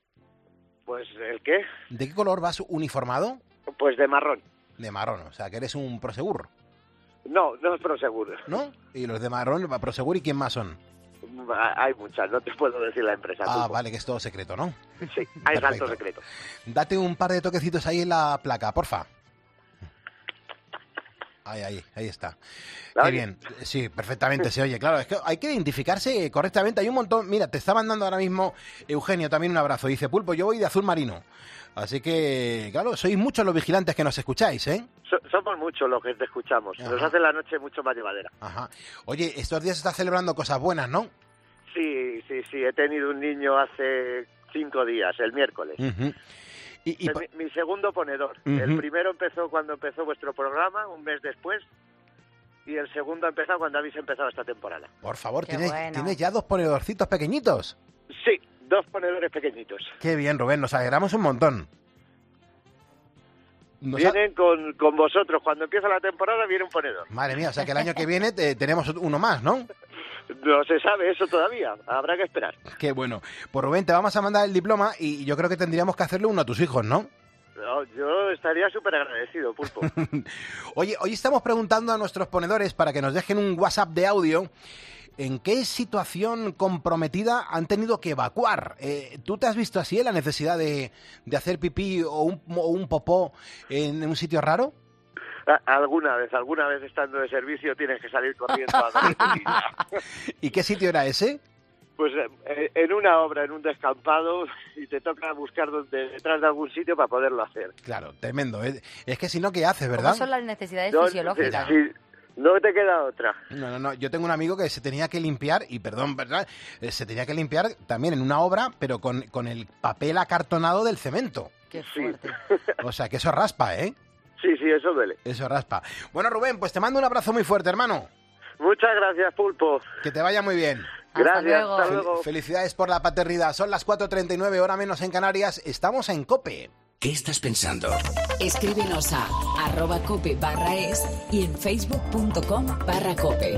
Pues, ¿el qué? ¿De qué color vas uniformado? Pues de marrón. De marrón, o sea, que eres un prosegur. No, no es prosegur. ¿No? ¿Y los de marrón, prosegur y quién más son? Hay muchas, no te puedo decir la empresa. Ah, Pulpo. vale, que es todo secreto, ¿no? Sí, hay alto secreto. Date un par de toquecitos ahí en la placa, porfa. Ahí, ahí, ahí está. Qué bien. Sí, perfectamente se oye. Claro, es que hay que identificarse correctamente. Hay un montón. Mira, te está mandando ahora mismo Eugenio también un abrazo. Dice: Pulpo, yo voy de azul marino. Así que, claro, sois muchos los vigilantes que nos escucháis, ¿eh? So- somos muchos los que te escuchamos. Ajá. Nos hace la noche mucho más llevadera. Ajá. Oye, estos días estás celebrando cosas buenas, ¿no? Sí, sí, sí. He tenido un niño hace cinco días, el miércoles. Uh-huh. Y, y... Es mi, mi segundo ponedor. Uh-huh. El primero empezó cuando empezó vuestro programa, un mes después. Y el segundo ha empezado cuando habéis empezado esta temporada. Por favor, Qué ¿tienes, bueno. ¿tienes ya dos ponedorcitos pequeñitos? Sí, dos ponedores pequeñitos. Qué bien, Rubén, nos alegramos un montón. Nos Vienen ha... con, con vosotros. Cuando empieza la temporada viene un ponedor. Madre mía, o sea que el año que viene te, tenemos uno más, ¿no? No se sabe eso todavía. Habrá que esperar. Qué bueno. Pues Rubén, te vamos a mandar el diploma y yo creo que tendríamos que hacerle uno a tus hijos, ¿no? No, yo estaría súper agradecido, Pulpo. Oye, hoy estamos preguntando a nuestros ponedores para que nos dejen un WhatsApp de audio en qué situación comprometida han tenido que evacuar. Eh, ¿Tú te has visto así en la necesidad de, de hacer pipí o un, o un popó en un sitio raro? Alguna vez, alguna vez estando de servicio tienes que salir corriendo a donde te pilla. ¿Y qué sitio era ese? Pues eh, en una obra, en un descampado, y te toca buscar donde, detrás de algún sitio para poderlo hacer. Claro, tremendo. Es, es que si no, ¿qué haces, verdad? ¿Cómo son las necesidades No, fisiológicas? sí, no te queda otra. No, no, no. Yo tengo un amigo que se tenía que limpiar, y perdón, ¿verdad? Eh, Se tenía que limpiar también en una obra, pero con, con el papel acartonado del cemento. Qué fuerte. O sea, que eso raspa, ¿eh? Sí, sí, eso duele. Eso raspa. Bueno, Rubén, pues te mando un abrazo muy fuerte, hermano. Muchas gracias, Pulpo. Que te vaya muy bien. Gracias, hasta luego. Felicidades por la paternidad. Son las cuatro treinta y nueve, hora menos en Canarias. Estamos en COPE. ¿Qué estás pensando? Escríbenos a arroba cope barra es y en facebook punto com barra cope.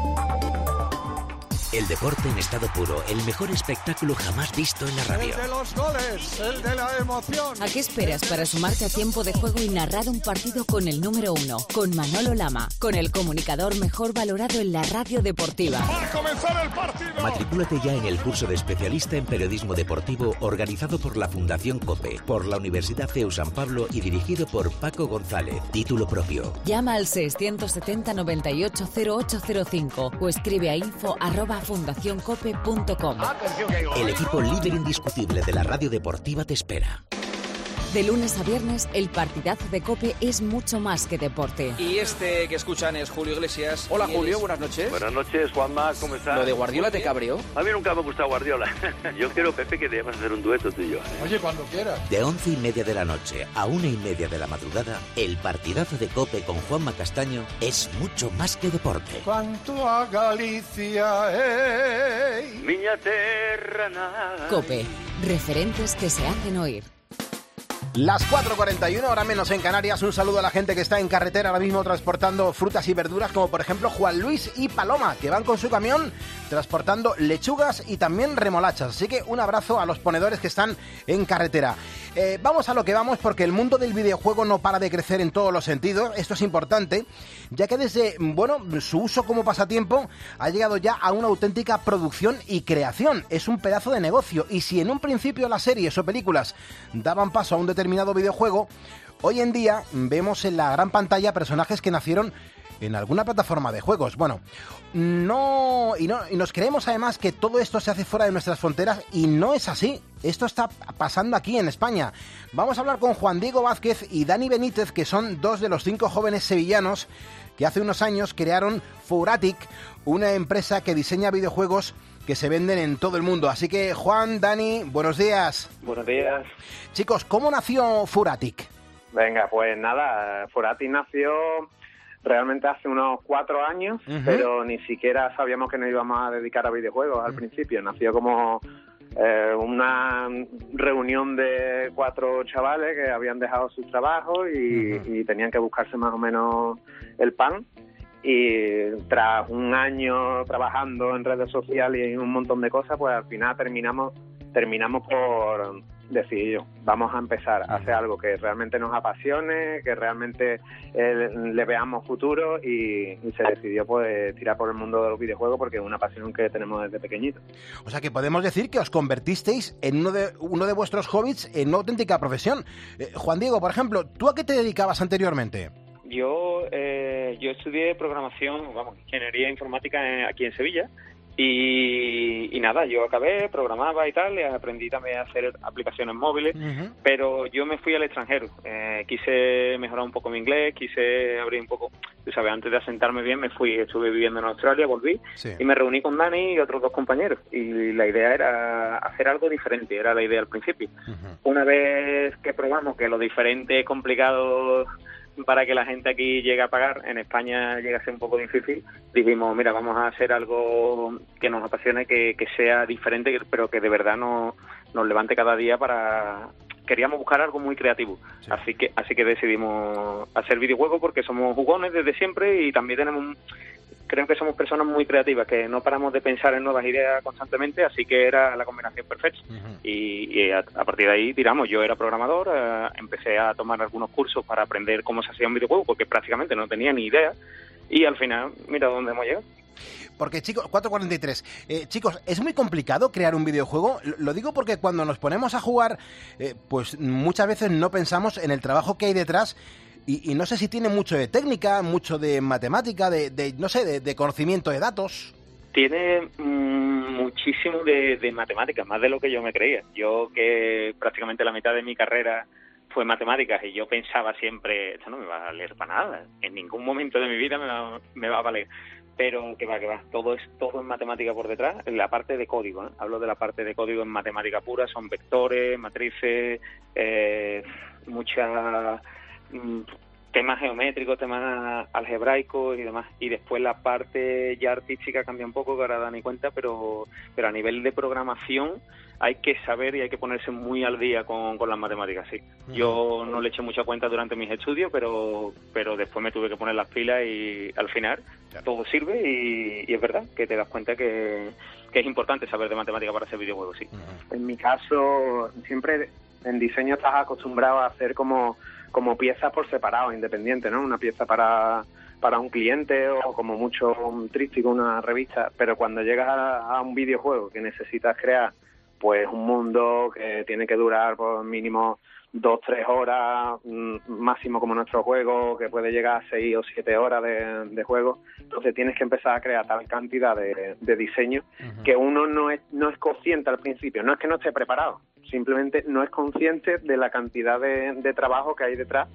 El deporte en estado puro, el mejor espectáculo jamás visto en la radio. El de los goles, el de la emoción. ¿A qué esperas para sumarte a tiempo de juego y narrar un partido con el número uno? Con Manolo Lama, con el comunicador mejor valorado en la radio deportiva. ¡Va a comenzar el partido! Matricúlate ya en el curso de especialista en periodismo deportivo organizado por la Fundación COPE, por la Universidad C E U San Pablo y dirigido por Paco González. Título propio. Llama al seiscientos setenta noventa y ocho cero ocho cero cinco o escribe a info arroba fundación cope punto com. El equipo líder indiscutible de la radio deportiva te espera. De lunes a viernes, el partidazo de COPE es mucho más que deporte. Y este que escuchan es Julio Iglesias. Hola Julio, buenas noches. Buenas noches, Juanma, ¿cómo estás? ¿Lo de Guardiola te cabreó? A mí nunca me ha gustado Guardiola. Yo quiero, Pepe, que debemos hacer un dueto tú y yo. Oye, cuando quieras. De once y media de la noche a una y media de la madrugada, el partidazo de COPE con Juanma Castaño es mucho más que deporte. Cuanto a Galicia, ey. Miña terra nai. COPE, referentes que se hacen oír. Las cuatro cuarenta y uno, hora menos en Canarias. Un saludo a la gente que está en carretera ahora mismo transportando frutas y verduras, como por ejemplo Juan Luis y Paloma, que van con su camión transportando lechugas y también remolachas. Así que un abrazo a los ponedores que están en carretera. Eh, vamos a lo que vamos, porque el mundo del videojuego no para de crecer en todos los sentidos. Esto es importante, ya que desde, bueno, su uso como pasatiempo ha llegado ya a una auténtica producción y creación. Es un pedazo de negocio, y si en un principio las series o películas daban paso a un determinado videojuego, hoy en día vemos en la gran pantalla personajes que nacieron en alguna plataforma de juegos. Bueno, no y, no y nos creemos además que todo esto se hace fuera de nuestras fronteras, y no es así. Esto está pasando aquí en España. Vamos a hablar con Juan Diego Vázquez y Dani Benítez, que son dos de los cinco jóvenes sevillanos que hace unos años crearon Furatic, una empresa que diseña videojuegos que se venden en todo el mundo. Así que, Juan, Dani, buenos días. Buenos días. Chicos, ¿cómo nació Furatic? Venga, pues nada, Furatic nació realmente hace unos cuatro años, uh-huh. pero ni siquiera sabíamos que nos íbamos a dedicar a videojuegos al uh-huh. principio. Nació como eh, una reunión de cuatro chavales que habían dejado sus trabajos y, uh-huh. y tenían que buscarse más o menos el pan. Y tras un año trabajando en redes sociales y en un montón de cosas, pues al final terminamos terminamos por decidir, vamos a empezar a hacer algo que realmente nos apasione, que realmente eh, le veamos futuro, y, y se decidió pues tirar por el mundo de los videojuegos porque es una pasión que tenemos desde pequeñito. O sea que podemos decir que os convertisteis en uno de uno de vuestros hobbies en una auténtica profesión. Eh, Juan Diego, por ejemplo, ¿tú a qué te dedicabas anteriormente? Yo eh, yo estudié programación, vamos, ingeniería informática en, aquí en Sevilla, y, y nada, yo acabé, programaba y tal, y aprendí también a hacer aplicaciones móviles, uh-huh. pero yo me fui al extranjero, eh, quise mejorar un poco mi inglés, quise abrir un poco, tú sabes, antes de asentarme bien me fui, estuve viviendo en Australia, volví, sí. y me reuní con Dani y otros dos compañeros, y la idea era hacer algo diferente, era la idea al principio. Uh-huh. Una vez que probamos que lo diferente es complicado para que la gente aquí llegue a pagar, en España llega a ser un poco difícil, dijimos, mira, vamos a hacer algo que nos apasione, que, que sea diferente, pero que de verdad nos, nos levante cada día para... Queríamos buscar algo muy creativo, sí. así que así que decidimos hacer videojuegos porque somos jugones desde siempre y también tenemos... Creo que somos personas muy creativas, que no paramos de pensar en nuevas ideas constantemente, así que era la combinación perfecta. Uh-huh. Y, y a, a partir de ahí tiramos. Yo era programador, eh, empecé a tomar algunos cursos para aprender cómo se hacía un videojuego, porque prácticamente no tenía ni idea, y al final, mira dónde hemos llegado. Porque, chicos, cuatro cuarenta y tres, eh, chicos, ¿es muy complicado crear un videojuego? Lo digo porque cuando nos ponemos a jugar, eh, pues muchas veces no pensamos en el trabajo que hay detrás. Y, y no sé si tiene mucho de técnica, mucho de matemática, de, de no sé, de, de conocimiento de datos. Tiene mmm, muchísimo de, de matemáticas, más de lo que yo me creía. Yo que prácticamente la mitad de mi carrera fue matemáticas y yo pensaba siempre, esto no me va a valer para nada, en ningún momento de mi vida me va, me va a valer. Pero que va, que va, todo es todo en matemática por detrás, en la parte de código, ¿eh? Hablo de la parte de código en matemática pura, son vectores, matrices, eh, mucha... temas geométricos, temas algebraicos y demás. Y después la parte ya artística cambia un poco, que ahora dan cuenta, pero pero a nivel de programación hay que saber y hay que ponerse muy al día con, con las matemáticas, sí. Yo no le eché mucha cuenta durante mis estudios, pero pero después me tuve que poner las pilas y al final todo sirve y, y es verdad que te das cuenta que, que es importante saber de matemáticas para hacer videojuegos, sí. En mi caso, siempre en diseño estás acostumbrado a hacer como como piezas por separado, independiente, ¿no? Una pieza para para un cliente o como mucho un tríptico, una revista, pero cuando llegas a, a un videojuego que necesitas crear pues un mundo que tiene que durar por mínimo dos, tres horas, máximo como nuestro juego, que puede llegar a seis o siete horas de, de juego, entonces tienes que empezar a crear tal cantidad de, de diseño uh-huh. que uno no es, no es consciente al principio, no es que no esté preparado, simplemente no es consciente de la cantidad de, de trabajo que hay detrás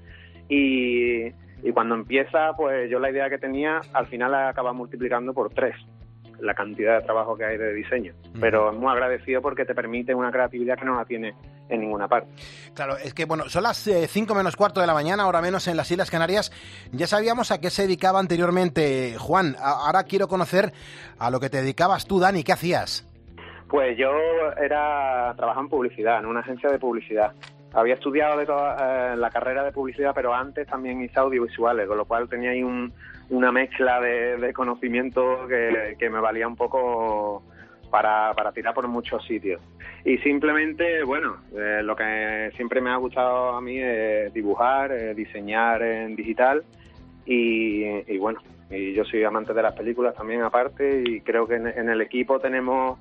y, y cuando empieza, pues yo la idea que tenía, al final la acaba multiplicando por tres, la cantidad de trabajo que hay de diseño. Uh-huh. Pero es muy agradecido porque te permite una creatividad que no la tiene en ninguna parte. Claro, es que bueno, son las eh, cinco menos cuarto de la mañana, ahora menos en las Islas Canarias. Ya sabíamos a qué se dedicaba anteriormente Juan. A- ahora quiero conocer a lo que te dedicabas tú, Dani. ¿Qué hacías? Pues yo era trabajaba en publicidad, en una agencia de publicidad. Había estudiado de toda, eh, la carrera de publicidad, pero antes también hice audiovisuales, con lo cual tenía ahí un, una mezcla de, de conocimiento que, que me valía un poco para, para tirar por muchos sitios. Y simplemente, bueno, eh, lo que siempre me ha gustado a mí es dibujar, eh, diseñar en digital y, y bueno, y yo soy amante de las películas también aparte y creo que en, en el equipo tenemos,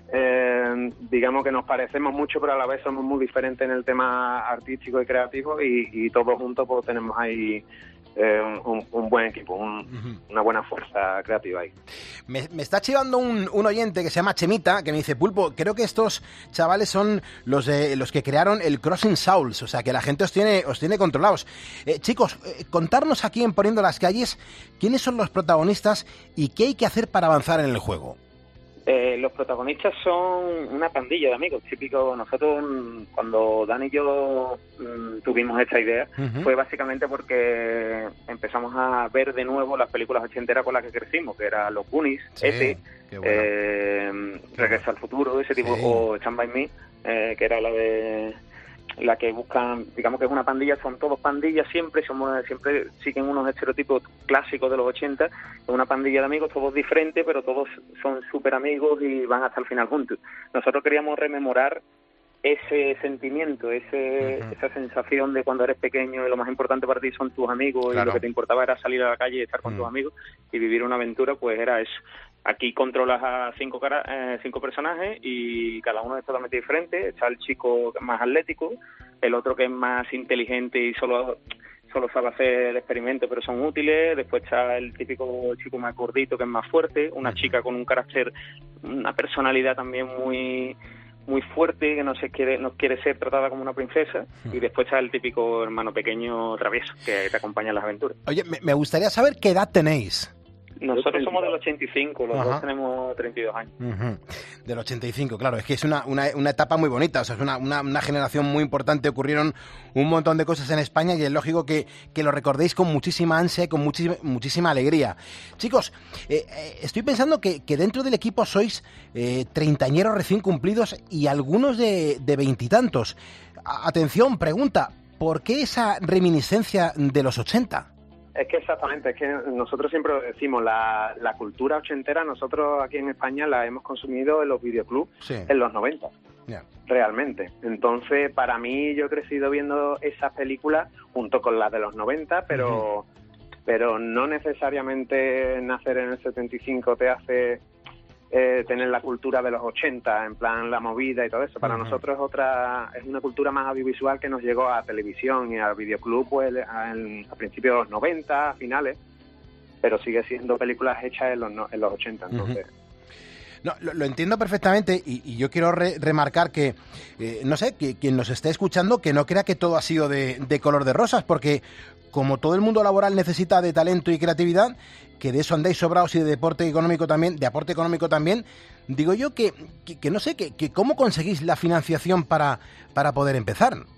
eh, digamos que nos parecemos mucho, pero a la vez somos muy diferentes en el tema artístico y creativo y, y todos juntos pues tenemos ahí eh, un, un buen equipo, un, uh-huh. una buena fuerza creativa ahí. Me, me está chivando un, un oyente que se llama Chemita, que me dice, Pulpo, creo que estos chavales son los de los que crearon el Crossing Souls, o sea que la gente os tiene, os tiene controlados. Eh, chicos, eh, contarnos aquí en Poniendo las Calles, ¿quiénes son los protagonistas y qué hay que hacer para avanzar en el juego? Eh, los protagonistas son una pandilla de amigos, típico. Nosotros, cuando Dan y yo mmm, tuvimos esta idea, uh-huh. fue básicamente porque empezamos a ver de nuevo las películas ochenteras con las que crecimos, que eran Los Goonies, sí, E T, bueno. eh, Regreso al Futuro, ese tipo, sí. o Stand By Me, eh, que era la de... la que buscan, digamos que es una pandilla, son todos pandillas siempre, somos siempre siguen unos estereotipos clásicos de los ochenta, es una pandilla de amigos, todos diferentes, pero todos son súper amigos y van hasta el final juntos. Nosotros queríamos rememorar ese sentimiento, ese uh-huh. esa sensación de cuando eres pequeño y lo más importante para ti son tus amigos, claro. y lo que te importaba era salir a la calle y estar con uh-huh. tus amigos y vivir una aventura, pues era eso. Aquí controlas a cinco cara, eh, cinco personajes y cada uno es totalmente diferente. Está el chico más atlético, el otro que es más inteligente y solo solo sabe hacer experimentos pero son útiles. Después está el típico chico más gordito que es más fuerte, una chica con un carácter, una personalidad también muy muy fuerte, que no se quiere no quiere ser tratada como una princesa, y después está el típico hermano pequeño travieso que te acompaña en las aventuras. Oye, me, me gustaría saber qué edad tenéis. Nosotros somos del ochenta y cinco, los Ajá. dos tenemos treinta y dos años. Uh-huh. Del ochenta y cinco, claro, es que es una, una, una etapa muy bonita, o sea, es una, una, una generación muy importante, ocurrieron un montón de cosas en España y es lógico que, que lo recordéis con muchísima ansia y con muchísima, muchísima alegría. Chicos, eh, eh, estoy pensando que, que dentro del equipo sois eh, treintañeros recién cumplidos y algunos de veintitantos. Atención, pregunta, ¿por qué esa reminiscencia de los ochenta? Es que exactamente, es que nosotros siempre lo decimos, la, la cultura ochentera nosotros aquí en España la hemos consumido en los videoclubs sí. en los noventa, yeah. realmente. Entonces, para mí, yo he crecido viendo esas películas junto con las de los noventa, pero, uh-huh. pero no necesariamente nacer en el setenta y cinco te hace eh, tener la cultura de los ochenta, en plan la movida y todo eso. Para uh-huh. nosotros es otra, es una cultura más audiovisual que nos llegó a televisión y al videoclub pues a, a principios de los noventa, a finales, pero sigue siendo películas hechas en los, en los ochenta, entonces... Uh-huh. No, lo, lo entiendo perfectamente y, y yo quiero re, remarcar que, eh, no sé, que quien nos esté escuchando que no crea que todo ha sido de, de color de rosas, porque como todo el mundo laboral necesita de talento y creatividad, que de eso andáis sobrados y de deporte económico también, de aporte económico también, digo yo que, que, que no sé, que, que cómo conseguís la financiación para, para poder empezar.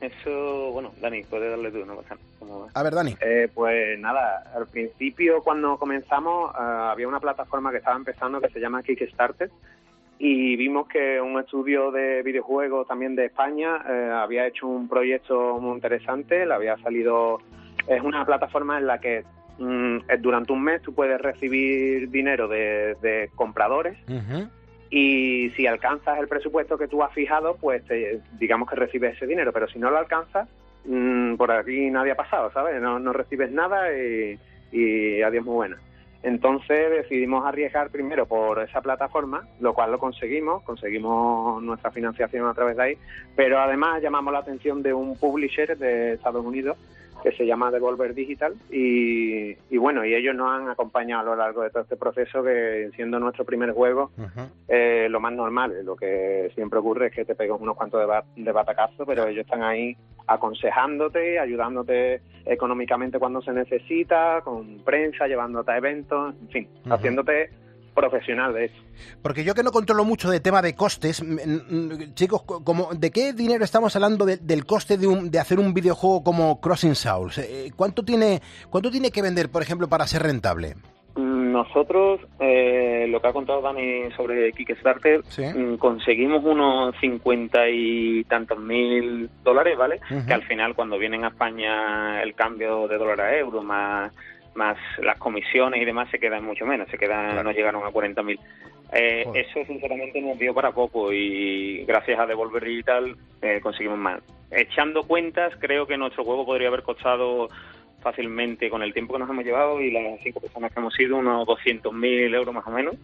Eso, bueno, Dani, puedes darle tú, ¿no? ¿Cómo A ver, Dani. Eh, pues nada, al principio cuando comenzamos uh, había una plataforma que estaba empezando que se llama Kickstarter y vimos que un estudio de videojuegos también de España eh, había hecho un proyecto muy interesante, le había salido... Es una plataforma en la que mm, durante un mes tú puedes recibir dinero de, de compradores. Uh-huh. Y si alcanzas el presupuesto que tú has fijado, pues te, digamos que recibes ese dinero. Pero si no lo alcanzas, mmm, por aquí nadie ha pasado, ¿sabes? No, no recibes nada y, y adiós muy buena. Entonces decidimos arriesgar primero por esa plataforma, lo cual lo conseguimos, conseguimos nuestra financiación a través de ahí, pero además llamamos la atención de un publisher de Estados Unidos que se llama Devolver Digital y, y bueno, y ellos nos han acompañado a lo largo de todo este proceso que siendo nuestro primer juego, uh-huh. eh, lo más normal, lo que siempre ocurre es que te pegas unos cuantos de, bat, de batacazo, pero ellos están ahí aconsejándote, ayudándote económicamente cuando se necesita, con prensa, llevándote a eventos, en fin, uh-huh. haciéndote profesional de eso. Porque yo que no controlo mucho de tema de costes, chicos, como ¿de qué dinero estamos hablando de, del coste de, un, de hacer un videojuego como Crossing Souls? ¿Cuánto tiene, cuánto tiene que vender, por ejemplo, para ser rentable? Nosotros, eh, lo que ha contado Dani sobre Kickstarter, ¿sí? Conseguimos unos cincuenta y tantos mil dólares, ¿vale? Uh-huh. Que al final, cuando vienen a España el cambio de dólar a euro, más más las comisiones y demás, se quedan mucho menos, se quedan, claro. Nos llegaron a cuarenta mil. Eh, eso sinceramente nos dio para poco y gracias a Devolver Digital eh, conseguimos más. Echando cuentas, creo que nuestro juego podría haber costado fácilmente, con el tiempo que nos hemos llevado y las cinco personas que hemos ido, unos doscientos mil euros más o menos.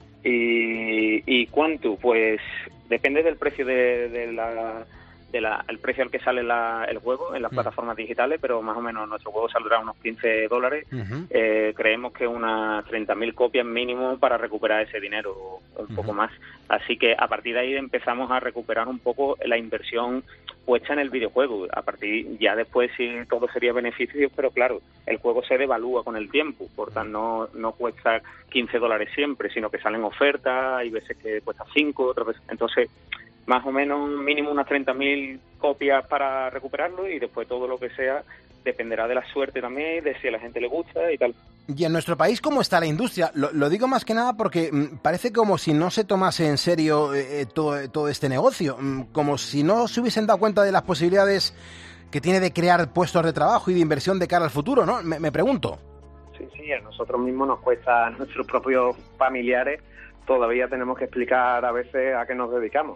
Y, y ¿cuánto? Pues depende del precio de, de la... de la, el precio al que sale la, el juego en las uh-huh. plataformas digitales, pero más o menos nuestro juego saldrá unos quince dólares. Uh-huh. Eh, creemos que unas treinta mil copias mínimo para recuperar ese dinero, un uh-huh. poco más. Así que a partir de ahí empezamos a recuperar un poco la inversión puesta en el videojuego. A partir ya después sí todo sería beneficio, pero claro, el juego se devalúa con el tiempo, por tanto no, no cuesta quince dólares siempre, sino que salen ofertas, hay veces que cuesta cinco, otras veces. Entonces, más o menos mínimo unas treinta mil copias para recuperarlo y después todo lo que sea dependerá de la suerte también, de si a la gente le gusta y tal. ¿Y en nuestro país cómo está la industria? Lo, lo digo más que nada porque mm, parece como si no se tomase en serio eh, todo, todo este negocio, mm, como si no se hubiesen dado cuenta de las posibilidades que tiene de crear puestos de trabajo y de inversión de cara al futuro, ¿no? Me, me pregunto. Sí, sí, a nosotros mismos nos cuesta, a nuestros propios familiares, todavía tenemos que explicar a veces a qué nos dedicamos,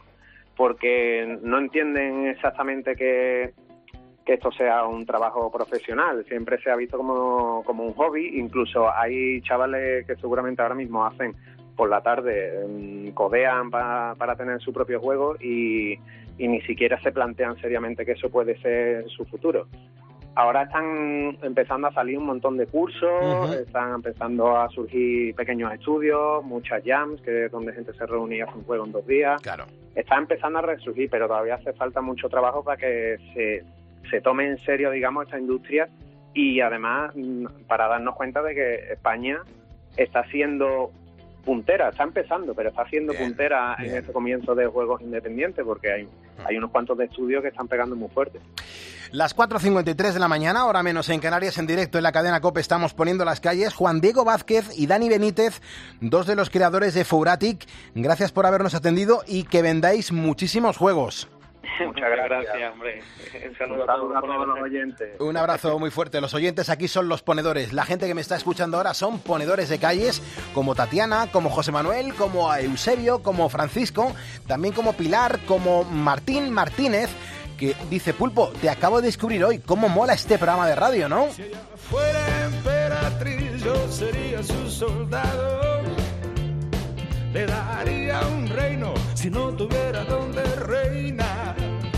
porque no entienden exactamente que, que esto sea un trabajo profesional. Siempre se ha visto como, como un hobby. Incluso hay chavales que seguramente ahora mismo hacen por la tarde, codean pa, para tener su propio juego y, y ni siquiera se plantean seriamente que eso puede ser su futuro. Ahora están empezando a salir un montón de cursos, uh-huh. están empezando a surgir pequeños estudios, muchas jams, que es donde gente se reúne y hace un juego en dos días. Claro. Está empezando a resurgir, pero todavía hace falta mucho trabajo para que se, se tome en serio, digamos, esta industria y además para darnos cuenta de que España está siendo puntera, está empezando, pero está siendo bien, puntera bien. En este comienzo de juegos independientes, porque hay, hay unos cuantos de estudios que están pegando muy fuerte. Las cuatro cincuenta y tres de la mañana, hora menos en Canarias, en directo en la cadena COPE estamos poniendo las calles. Juan Diego Vázquez y Dani Benítez, dos de los creadores de Furatic, gracias por habernos atendido y que vendáis muchísimos juegos. Muchas gracias, hombre. Un saludo, Un saludo a todos los oyentes. Un abrazo muy fuerte. Los oyentes aquí son los ponedores. La gente que me está escuchando ahora son ponedores de calles, como Tatiana, como José Manuel, como Eusebio, como Francisco, también como Pilar, como Martín Martínez, que dice: Pulpo, te acabo de descubrir hoy cómo mola este programa de radio, ¿no? Si ella fuera emperatriz, yo sería su soldado. Le daría un reino si no tuviera donde reinar.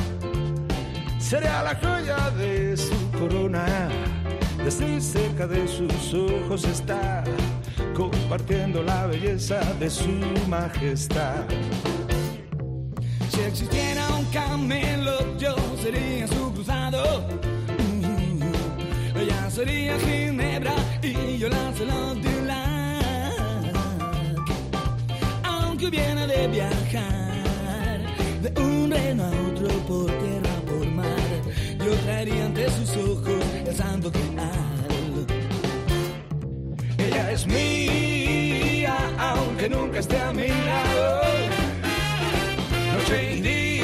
Sería la joya de su corona. Desde cerca de sus ojos está, compartiendo la belleza de su majestad. Si existiera un camelo, yo sería su cruzado. Uh, ella sería Ginebra y yo Lancelot du Lac. Aunque hubiera de viajar de un reino a otro por tierra, por mar, sus ojos el santo grial. Ella es mía, aunque nunca esté a mi lado. Noche y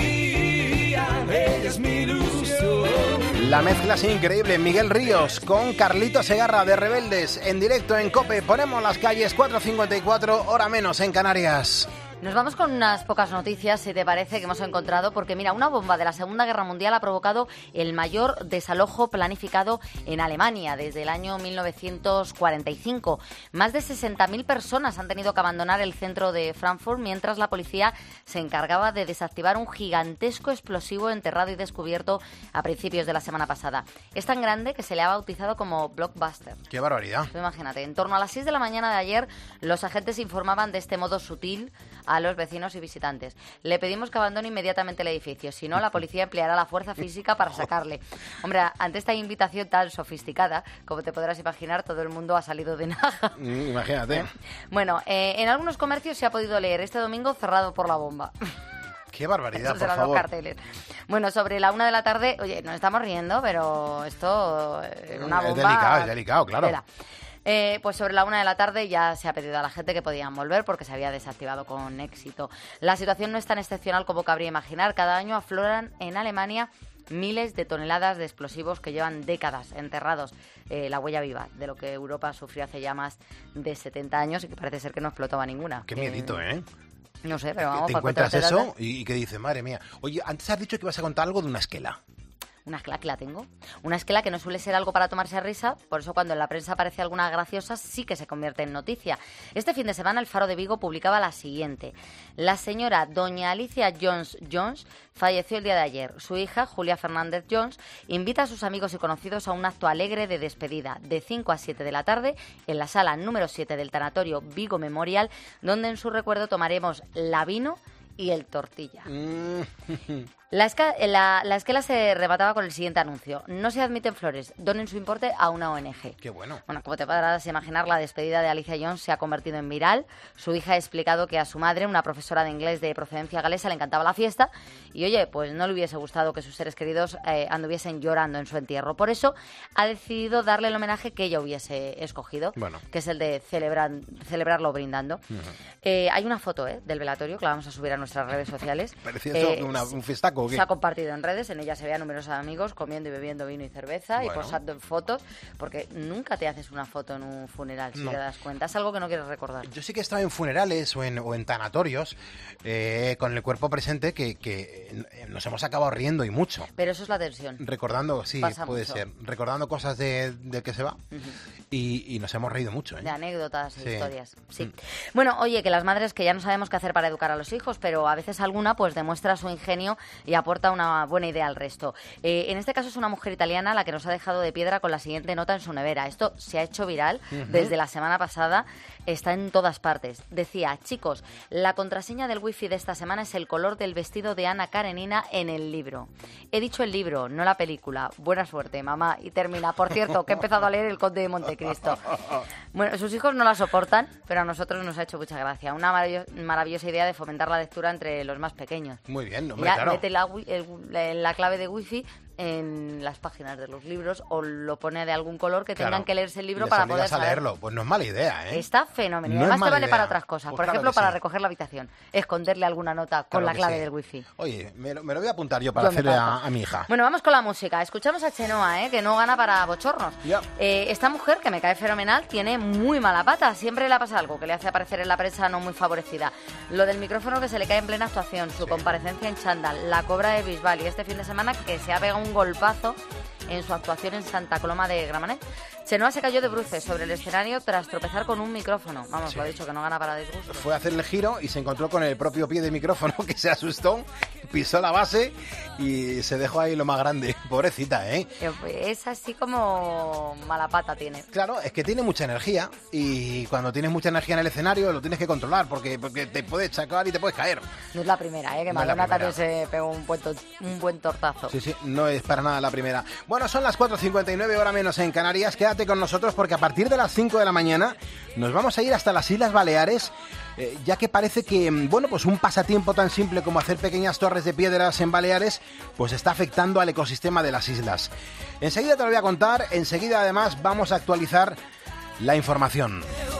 día, ella es mi ilusión. La mezcla es increíble. Miguel Ríos con Carlito Segarra de Rebeldes en directo en COPE. Ponemos las calles, cuatro cincuenta y cuatro, hora menos en Canarias. Nos vamos con unas pocas noticias, si te parece, que hemos encontrado, porque mira, una bomba de la Segunda Guerra Mundial ha provocado el mayor desalojo planificado en Alemania desde el año mil novecientos cuarenta y cinco. Más de sesenta mil personas han tenido que abandonar el centro de Frankfurt mientras la policía se encargaba de desactivar un gigantesco explosivo enterrado y descubierto a principios de la semana pasada. Es tan grande que se le ha bautizado como Blockbuster. ¡Qué barbaridad! Tú imagínate, en torno a las seis de la mañana de ayer, los agentes informaban de este modo sutil a los vecinos y visitantes. Le pedimos que abandone inmediatamente el edificio, si no, la policía empleará la fuerza física para sacarle. Hombre, ante esta invitación tan sofisticada, como te podrás imaginar, todo el mundo ha salido de naja. Mm, imagínate. ¿Eh? Bueno, eh, en algunos comercios se ha podido leer este domingo cerrado por la bomba. ¡Qué barbaridad, Esos por eran favor! los carteles. Bueno, sobre la una de la tarde, oye, nos estamos riendo, pero esto es una bomba... Es delicado, es delicado, claro. Tela. Eh, pues sobre la una de la tarde ya se ha pedido a la gente que podían volver porque se había desactivado con éxito. La situación no es tan excepcional como cabría imaginar. Cada año afloran en Alemania miles de toneladas de explosivos que llevan décadas enterrados. Eh, la huella viva de lo que Europa sufrió hace ya más de setenta años y que parece ser que no explotaba ninguna. ¡Qué miedito, eh! No sé, pero vamos... Te encuentras eso y, y que dices, madre mía. Oye, antes has dicho que ibas a contar algo de una esquela. Una esquela que la tengo. Una esquela que no suele ser algo para tomarse a risa, por eso cuando en la prensa aparece alguna graciosa sí que se convierte en noticia. Este fin de semana el Faro de Vigo publicaba la siguiente. La señora doña Alicia Jones Jones falleció el día de ayer. Su hija, Julia Fernández Jones, invita a sus amigos y conocidos a un acto alegre de despedida de cinco a siete de la tarde en la sala número siete del tanatorio Vigo Memorial, donde en su recuerdo tomaremos la vino y el tortilla. La, esca, la, la esquela se remataba con el siguiente anuncio. No se admiten flores, donen su importe a una O N G. ¡Qué bueno! Bueno, como te podrás imaginar, la despedida de Alicia Jones se ha convertido en viral. Su hija ha explicado que a su madre, una profesora de inglés de procedencia galesa, le encantaba la fiesta y, oye, pues no le hubiese gustado que sus seres queridos eh, anduviesen llorando en su entierro. Por eso ha decidido darle el homenaje que ella hubiese escogido, bueno. que es el de celebrar, celebrarlo brindando. Uh-huh. eh, hay una foto eh, del velatorio que la vamos a subir a nuestras redes sociales. ¿Parecía eso eh, una, un fiestaco o qué? Se ha compartido en redes, en ella se vean numerosos amigos comiendo y bebiendo vino y cerveza bueno. y posando en fotos, porque nunca te haces una foto en un funeral, si no. te das cuenta. Es algo que no quieres recordar. Yo sí que he estado en funerales o en, o en tanatorios eh, con el cuerpo presente que, que nos hemos acabado riendo y mucho. Pero eso es la tensión. Recordando, sí, Pasa puede mucho. ser. Recordando cosas de, de que se va uh-huh. y, y nos hemos reído mucho. ¿eh? De anécdotas e sí. historias. Sí. Mm. Bueno, oye, que las madres que ya no sabemos qué hacer para educar a los hijos, pero a veces alguna pues demuestra su ingenio y aporta una buena idea al resto. Eh, en este caso es una mujer italiana la que nos ha dejado de piedra con la siguiente nota en su nevera. Esto se ha hecho viral uh-huh. desde la semana pasada, está en todas partes. Decía, chicos, la contraseña del wifi de esta semana es el color del vestido de Ana Karenina en el libro. He dicho el libro, no la película. Buena suerte, mamá. Y termina, por cierto, que he empezado a leer El Conde de Montecristo. Bueno, sus hijos no la soportan, pero a nosotros nos ha hecho mucha gracia. Una marav- maravillosa idea de fomentar la lectura entre los más pequeños. Muy bien, hombre, ya, claro. Mete la, el, la clave de wifi en las páginas de los libros o lo pone de algún color que claro. tengan que leerse el libro Les para poder a saber. leerlo. Pues no es mala idea, ¿eh? Está fenomenal. No Además te vale idea. para otras cosas. Pues Por claro ejemplo, que para sí. recoger la habitación. Esconderle alguna nota con Claro la que clave sí. del wifi. Oye, me lo, me lo voy a apuntar yo para Yo me hacerle a, parto. a mi hija. Bueno, vamos con la música. Escuchamos a Chenoa, ¿eh? que no gana para bochornos. Ya. Eh, esta mujer, que me cae fenomenal, tiene muy mala pata. Siempre le pasa algo que le hace aparecer en la prensa no muy favorecida. Lo del micrófono que se le cae en plena actuación, su sí. comparecencia en chándal, la cobra de Bisbal y este fin de semana que se ha pegado un golpazo en su actuación en Santa Coloma de Gramenet. Chenoa se cayó de bruces sobre el escenario tras tropezar con un micrófono. Vamos, sí. lo ha dicho, que no gana para disgusto. Fue a hacerle giro y se encontró con el propio pie de micrófono, que se asustó, pisó la base y se dejó ahí lo más grande. Pobrecita, ¿eh? Es así como mala pata tiene. Claro, es que tiene mucha energía y cuando tienes mucha energía en el escenario lo tienes que controlar porque, porque te puedes chacar y te puedes caer. No es la primera, ¿eh? Que no Madonna también se pegó un buen, to- un buen tortazo. Sí, sí, no es para nada la primera. Bueno, son las cuatro cincuenta y nueve, hora menos en Canarias. Quédate quédate con nosotros porque a partir de las cinco de la mañana nos vamos a ir hasta las Islas Baleares, eh, ya que parece que, bueno, pues un pasatiempo tan simple como hacer pequeñas torres de piedras en Baleares, pues está afectando al ecosistema de las islas. Enseguida te lo voy a contar, enseguida además vamos a actualizar la información.